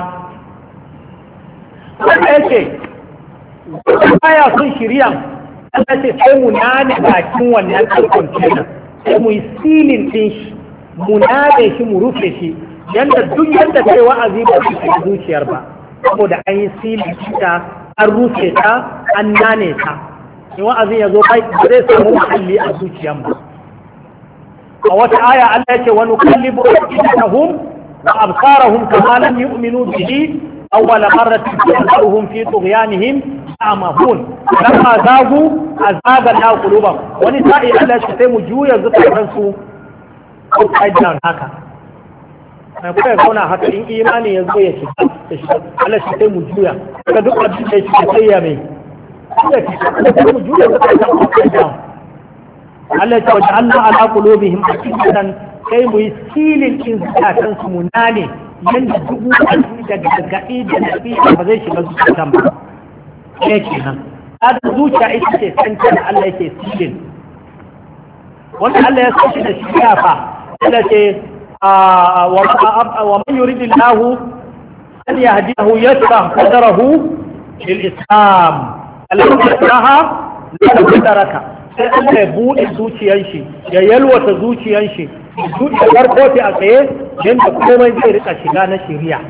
Allah yake baya sun shirya Allah ce sai mu nane bakin wannan kwanciyana sai mu yi silin din shi mu nane shi mu rufe shi yanda duk yanda kai wa'azi ba su shiga zuciyar ba saboda an yi silin ta an rufe ta an nane ta in wa'azin ya zo kai ba zai samu muhalli a zuciyan ba a wata aya Allah ya ce wa nuqallibu afidahum wa absarahum kama lam yu'minu bihi awwala marratin yadhurhum fi tughyanihim amahun lamma zagu azaga na qulubam wani sa'i Allah ya ce sai mu juya zukatan su upside down haka mai kuma ya zauna haka in imani ya zo ya shiga Allah shi sai mu juya daga duk abin da shi sai ya mai sai mu juya da Allah ya ce Allah ala qulubihim akidan sai mu yi silin in zakatan su munane yanda dubu da gargaɗi da nabi ba zai shiga zakatan ba sai kenan kada zuciya ita ce sancan Allah yake silin wanda Allah ya sashi da shi ya fa Allah ce ومن يريد الله أن يهديه يشرح صدره للإسلام الذي يشرحها لا تدرك sai Allah ya buɗe zuciyar shi ya yalwata zuciyar shi ya garkoti a tsaye yadda komai zai rika shiga na shari'a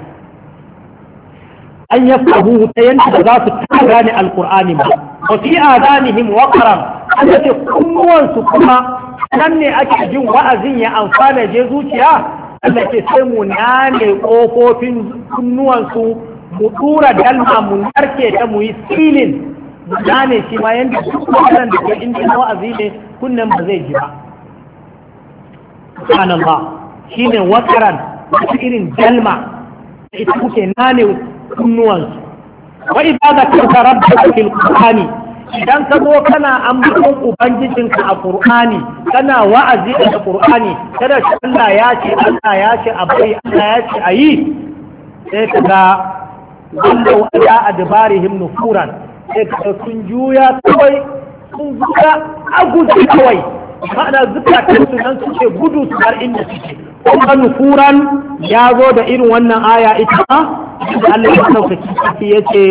an yafahu ta yadda za su ta gane alqur'ani ba wa fi adanihim waqran an yace kunnuwansu kuma nan ne ake jin wa'azin ya amfana je zuciya Allah ke sai mu nane kofofin kunnuwansu mu tura dalma mu narke ta mu yi silin mu nane shi ma yanda duk wannan da ke inda wa'azi ne kunnen ba zai ji ba subhanallah shine wakaran wata irin dalma da ita kuke nane kunnuwansu wa idza zakarta rabbaka fil qur'ani idan ka zo kana ambaton ubangijinka a Qur'ani kana wa'azi a Qur'ani kada shi Allah ya ce a bari Allah ya ce a yi sai ka ga wanda wa'ada adbarihim nufuran sai ka ga sun juya kawai sun zuka a guji kawai ma'ana zukatan su nan suke gudu su bar inda suke kuma nufuran ya zo da irin wannan aya ita da Allah ya sauƙaƙi yace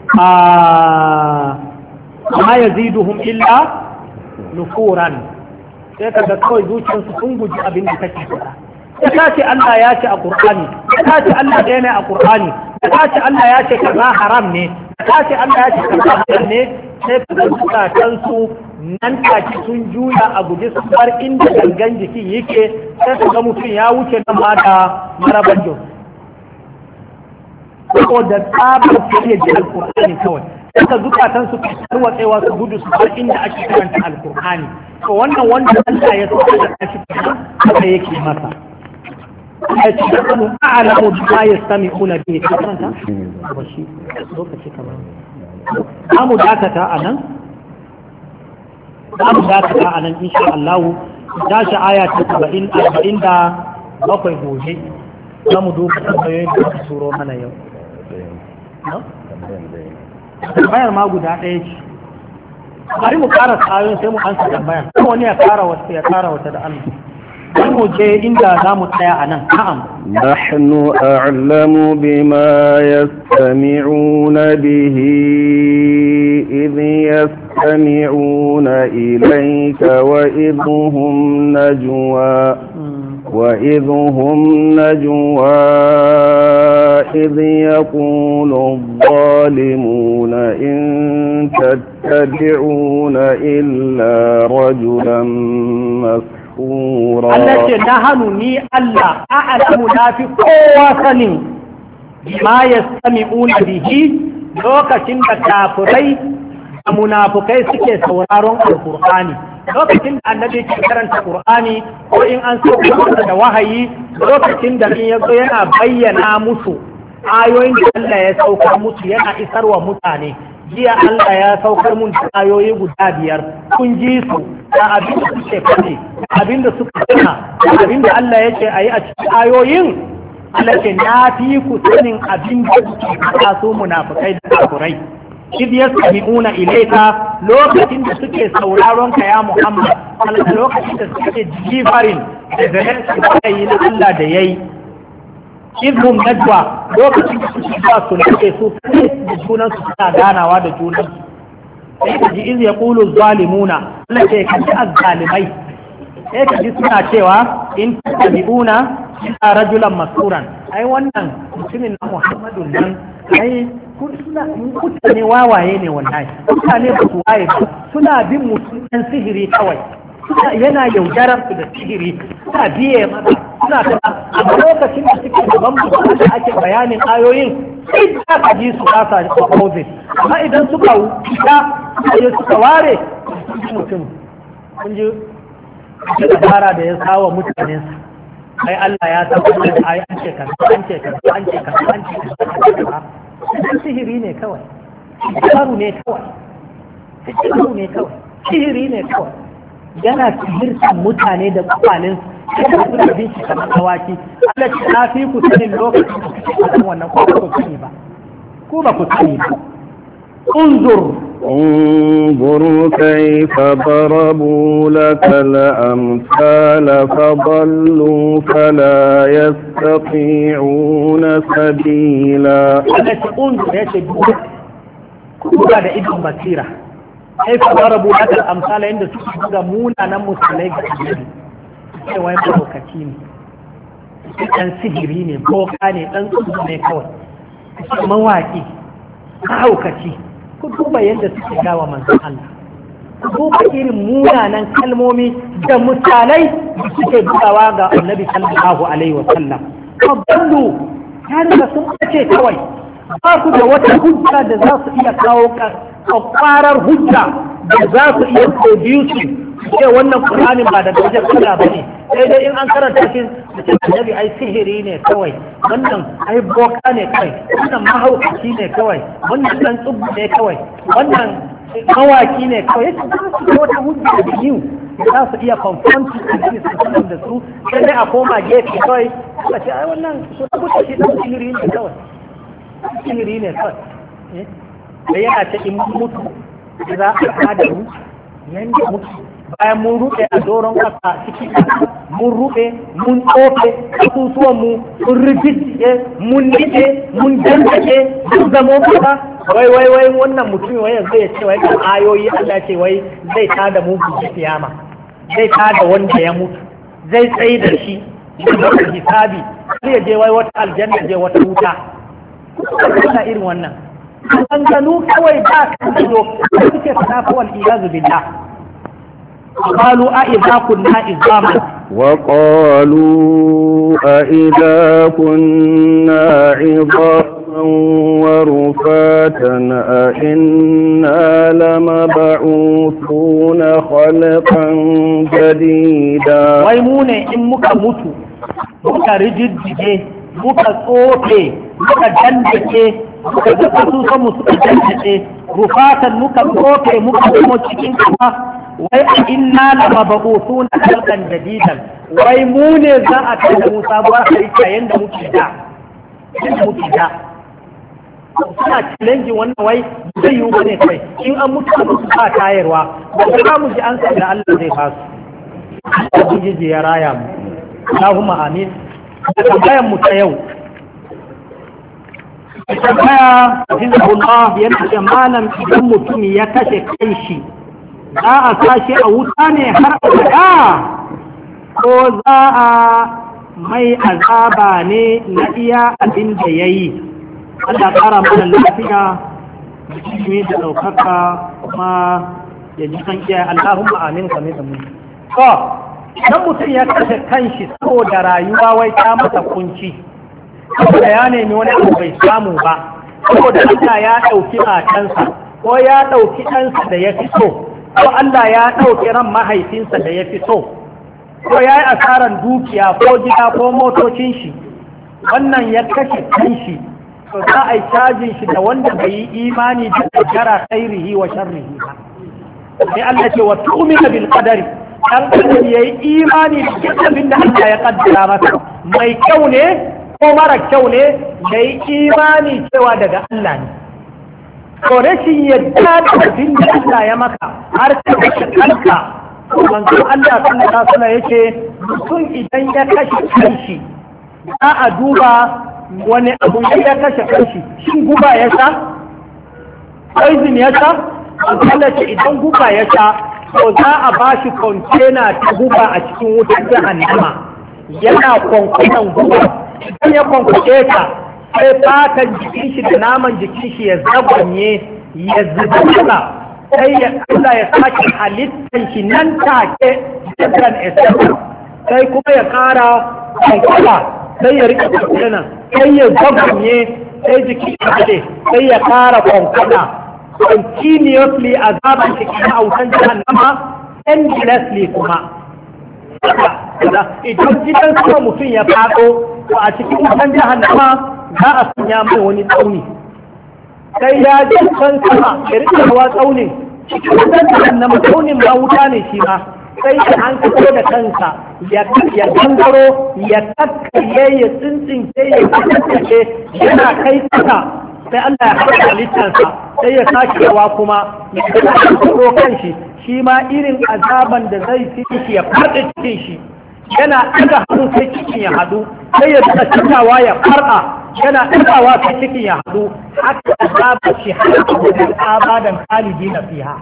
ma yaziduhum illa nufuran sai kaga kawai zuciyarsu sun guji abin da kake faɗa ya ce Allah ya ce a Qur'ani ya ce Allah ya ne a Qur'ani ya ce Allah ya ce kaza haram ne ya ce Allah ya ce kaza haram ne sai kaga zukatan su nan take sun juya a guje su bar inda gangan jikin yake sai kaga mutum ya wuce nan ma da maraban jo ko da tsabar fiye da alqur'ani kawai suka zukatan su tarwatsewa su gudu su bar inda ake karanta alkur'ani to wannan wanda Allah ya saka da shi haka yake masa ya ce kanu a'lamu bima yastami'una bihi karanta ba shi lokaci kamar zamu dakata anan insha Allah tashi aya ta 40 da bakwai gobe zamu duba tambayoyin da aka turo mana yau tambayar ma guda ɗaya ce bari mu kara tsayon sai mu ansa tambayar kuma wani ya kara wata da Allah bari mu je inda za mu tsaya a nan na'am nahnu a'lamu bima yastami'una bihi idh yastami'una ilayka wa idhum najwa وإذ هم نجوى إذ يقول الظالمون إن تتبعون إلا رجلا مسحورا. التي نحن ني الله أعلم لا في قوة ما يستمعون به lokacin da kafirai da munafukai suke sauraron alkur'ani lokacin da annabi ke karanta qur'ani ko in an so da wahayi lokacin da in yazo yana bayyana musu ayoyin da Allah ya saukar musu yana isarwa mutane jiya Allah ya saukar mun ayoyi guda 5 kun ji su da abin da suke faɗi abin da suka tana abin da Allah yake ayi a cikin ayoyin Allah ce na fi ku sanin abin da suke faɗa su munafikai da kafirai idh yastami'una ilayka lokacin da suke sauraron ka ya Muhammad lokacin da suke jifarin da zanen yi na Allah da yayi idhum najwa lokacin da suke ba su lake su da junan su suna ganawa da junan sai ka ji iz yaqulu zalimuna Allah ce ka ji azzalimai sai ka ji suna cewa in tabi'una illa rajulan masuran ai wannan mutumin na Muhammadu nan ai mutane wawaye ne wallahi mutane ba su waye ba suna bin mutum ɗan sihiri kawai yana yaudarar su da sihiri suna biye masa suna ta a lokacin da suke gaban mutum da ake bayanin ayoyin sai da ka ji su kasa opposite amma idan suka fita suka ware mutum kun ji dabara da ya sawa mutanensa ai Allah ya tabbatar da ai an ce kaza an ce kaza an ce kaza an ce kaza sihiri ne kawai sihiru ne kawai sihiru ne kawai sihiri ne kawai yana sihirtan mutane da kwakwalin su da bin shi kamar awaki Allah ce na fi ku sanin lokacin da kuke kasan wannan ko ba ku sani ba ko ba ku sani ba انظر كيف ضربوا لك الأمثال فضلوا فلا يستطيعون سبيلا. انظر يا شيخ كوكا da idon basira كيف ضربوا لك الأمثال عند سوى مونا نمسلي كتير wai bokaci ne dan sihiri ne boka ne dan tsubu ne kawai mawaki mahaukaci ku duba yadda suke gawa manzon Allah ku duba irin munanan kalmomi da misalai da suke bugawa ga annabi sallallahu alaihi wa sallam fadallu har da sun ce kawai ba ku da wata hujja da za su iya kawo kwakwarar hujja da za su iya produce ce wannan Qur'anin ba da wajen Allah bane sai dai in an karanta shi da annabi ai sihiri ne kawai wannan ai boka ne kawai wannan mahaukaci ne kawai wannan dan tsubu ne kawai wannan mawaki ne kawai yace ba su da wata hujja da yiwu za su iya confront da su sai dai a koma gefe kawai a ce ai wannan su tabbata shi dan sihiri ne kawai sihiri ne kawai da yana ta in mutu za a hada mu yanda mutu bayan mun rufe a doron kasa cikin mun rufe mun tsofe kasusuwanmu sun rikice mun nike mun dandace mun zamo kasa wai wannan mutum wai yanzu ya ce wai kan ayoyi Allah ce wai zai tada mu gobe kiyama zai tada wanda ya mutu zai tsaye da shi da hisabi sai ya je wai wata aljanna je wata wuta kuma irin wannan an gano kawai ba kan ido suke fada kawai iyazu billah قالوا أئذا كنا عظاما وقالوا أئذا كنا عظاما ورفاتا أئنا لمبعوثون خلقا جديدا ويمونة إن مكمتوا مكرجد مكصوتي مكجندتي مكجندتي مكجندتي رفاتا مكصوتي مكجندتي wai a inna la mab'uthun khalqan jadidan wai mu ne za a tada mu sabuwar halitta yanda muke da suna challenge wannan wai zai yi wani kai in an mutu a mutu ba tayarwa ba za mu ji an san da Allah zai ba su ubangiji ya raya mu Allahumma amin tambayar mu ta yau tambaya Allah yana ce malam idan mutum ya kashe kanshi za a sashi a wuta ne har abada ko za a mai azaba ne na iya abin da ya yi Allah ƙara mana lafiya ilimi da ɗaukaka kuma ya ji kan kiyaye Allahumma amin kame da mu. To, idan mutum ya kashe kanshi saboda rayuwa wai ta masa kunci, saboda ya nemi wani abu bai samu ba, saboda Allah ya ɗauki matansa ko ya ɗauki ɗansa da ya fi so, ko Allah ya ɗauki ran mahaifinsa da ya fi so, ko ya yi asaran dukiya ko gida ko motocin shi, wannan ya kashe kanshi, to za a yi cajin shi da wanda bai yi imani da kaddara khairihi wa sharrihi ba. Sai Allah ce wa tu'minu bil qadari, dan adam yayi imani da duk abin da Allah ya kaddara masa, mai kyau ne ko mara kyau ne, yayi imani cewa daga Allah ne. To rashin yadda da abin da Allah ya maka har ka kashe kanka, manzo Allah sallallahu alaihi wasallam yake mutum idan ya kashe kanshi za a duba wani abu ya kashe kanshi, shin guba ya sha, poison ya sha. Allah ce idan guba ya sha, to za a ba shi kwantena ta guba a cikin wutar jahannama, yana kwankwanan guba. Idan ya kwankwace ta, sai fatan jikin shi da naman jikin shi ya zagwanye ya zuba, sai Allah ya sake halittar shi nan take jikin esafar, sai kuma ya kara kwankwala, sai ya rika kwankwana, sai ya zagwanye, sai jiki ya sai ya kara kwankwala. Continuously azaban cikin autan jahannama endlessly kuma. Idan gidan sama mutum ya faɗo, to a cikin autan jahannama za a sanya mai wani tsauni. Sai ya ji kan sama ya rike hawa tsaunin, cikin autan jahannama tsaunin ma wuta ne shi ma. Sai ya an fito da kansa ya gangaro ya kakkaye ya tsintsinke ya kakkace yana kai kasa. Sai Allah ya haɗa halittarsa, sai ya sake yawa kuma ya tsoro kan shi, shi ma irin azaban da zai fi shi ya farɗe cikin shi, yana ɗaga hannu sai cikin ya haɗu, sai ya daga cikawa ya farɗa, yana ɗagawa sai cikin ya haɗu, haka azabar shi haka wajen abadan khalidi na fiha.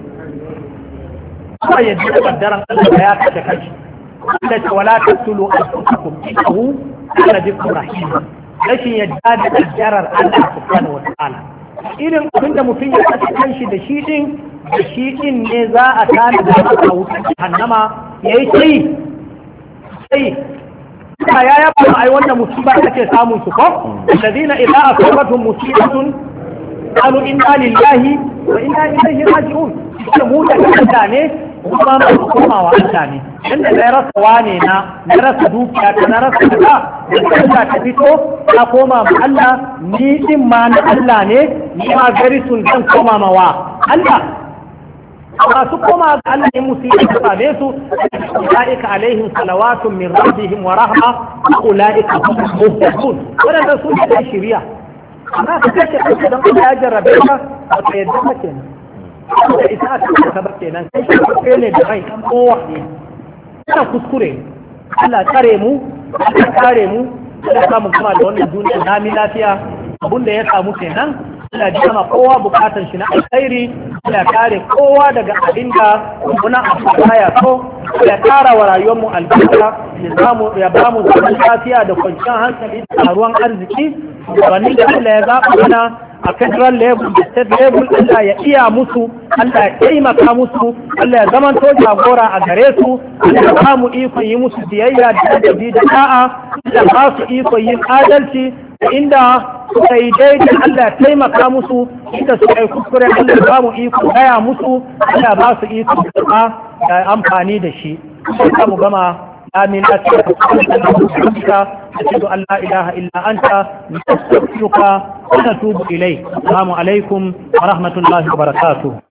Kuma ya ji kaddaran Allah ya kashe kanshi, da ce wala taqtulu anfusakum innahu kana bikum rahim. Rashin yadda da kaddarar Allah subhanahu wa ta'ala, irin abin da mutum ya kashe kanshi da shi din ne za a tana da masa wutar jahannama yayi sai ya yaba ai wannan musiba take samun su ko alladina idza asabatuhum musibatun qalu inna lillahi wa inna ilaihi raji'un. Mu da kanta ne kuma mai komawa Allah ne, inda na rasa wane na rasa dukiya ta na rasa kaza da ta fito ta koma ma Allah, ni din ma na Allah ne, ni ma gari sun zan koma ma wa Allah. Masu koma ga Allah ne musu yi ta same su, ulaika alaihim salawatun min rabbihim wa rahma, ulaika hum muhtadun. Wadanda su ne da shiriya. Amma ka kace kanka don Allah ya jarrabe ka, ba ka yadda ba kenan. Da ita aka ka ba kenan, sai ka ne da rai kan kowa ne. Kana kuskure. Allah kare mu, Allah kare mu, Allah samu kuma da wannan duniya nami lafiya. Abun da ya samu kenan, Allah ji kama kowa bukatar shi na alkhairi, Allah kare kowa daga abinda muna amfana ya so, ya kara wa rayuwar mu albarka, ya ba mu zaman lafiya da kwanciyar hankali da ruwan arziki. Wani da Allah ya zaɓa mana a federal level da state level, Allah ya iya musu, Allah ya taimaka musu, Allah ya zamanto jagora a gare su, Allah ya ba mu ikon yi musu biyayya da adabi da da'a, Allah ba su ikon yin adalci, da inda suka yi daidai Allah ya taimaka musu, inda suka yi kuskure Allah ya ba mu ikon gaya musu, Allah ba su ikon da amfani da shi. Sai mu gama آمين أشهد أن لا إله إلا أنت نستغفرك ونتوب إليك. السلام عليكم ورحمة الله وبركاته.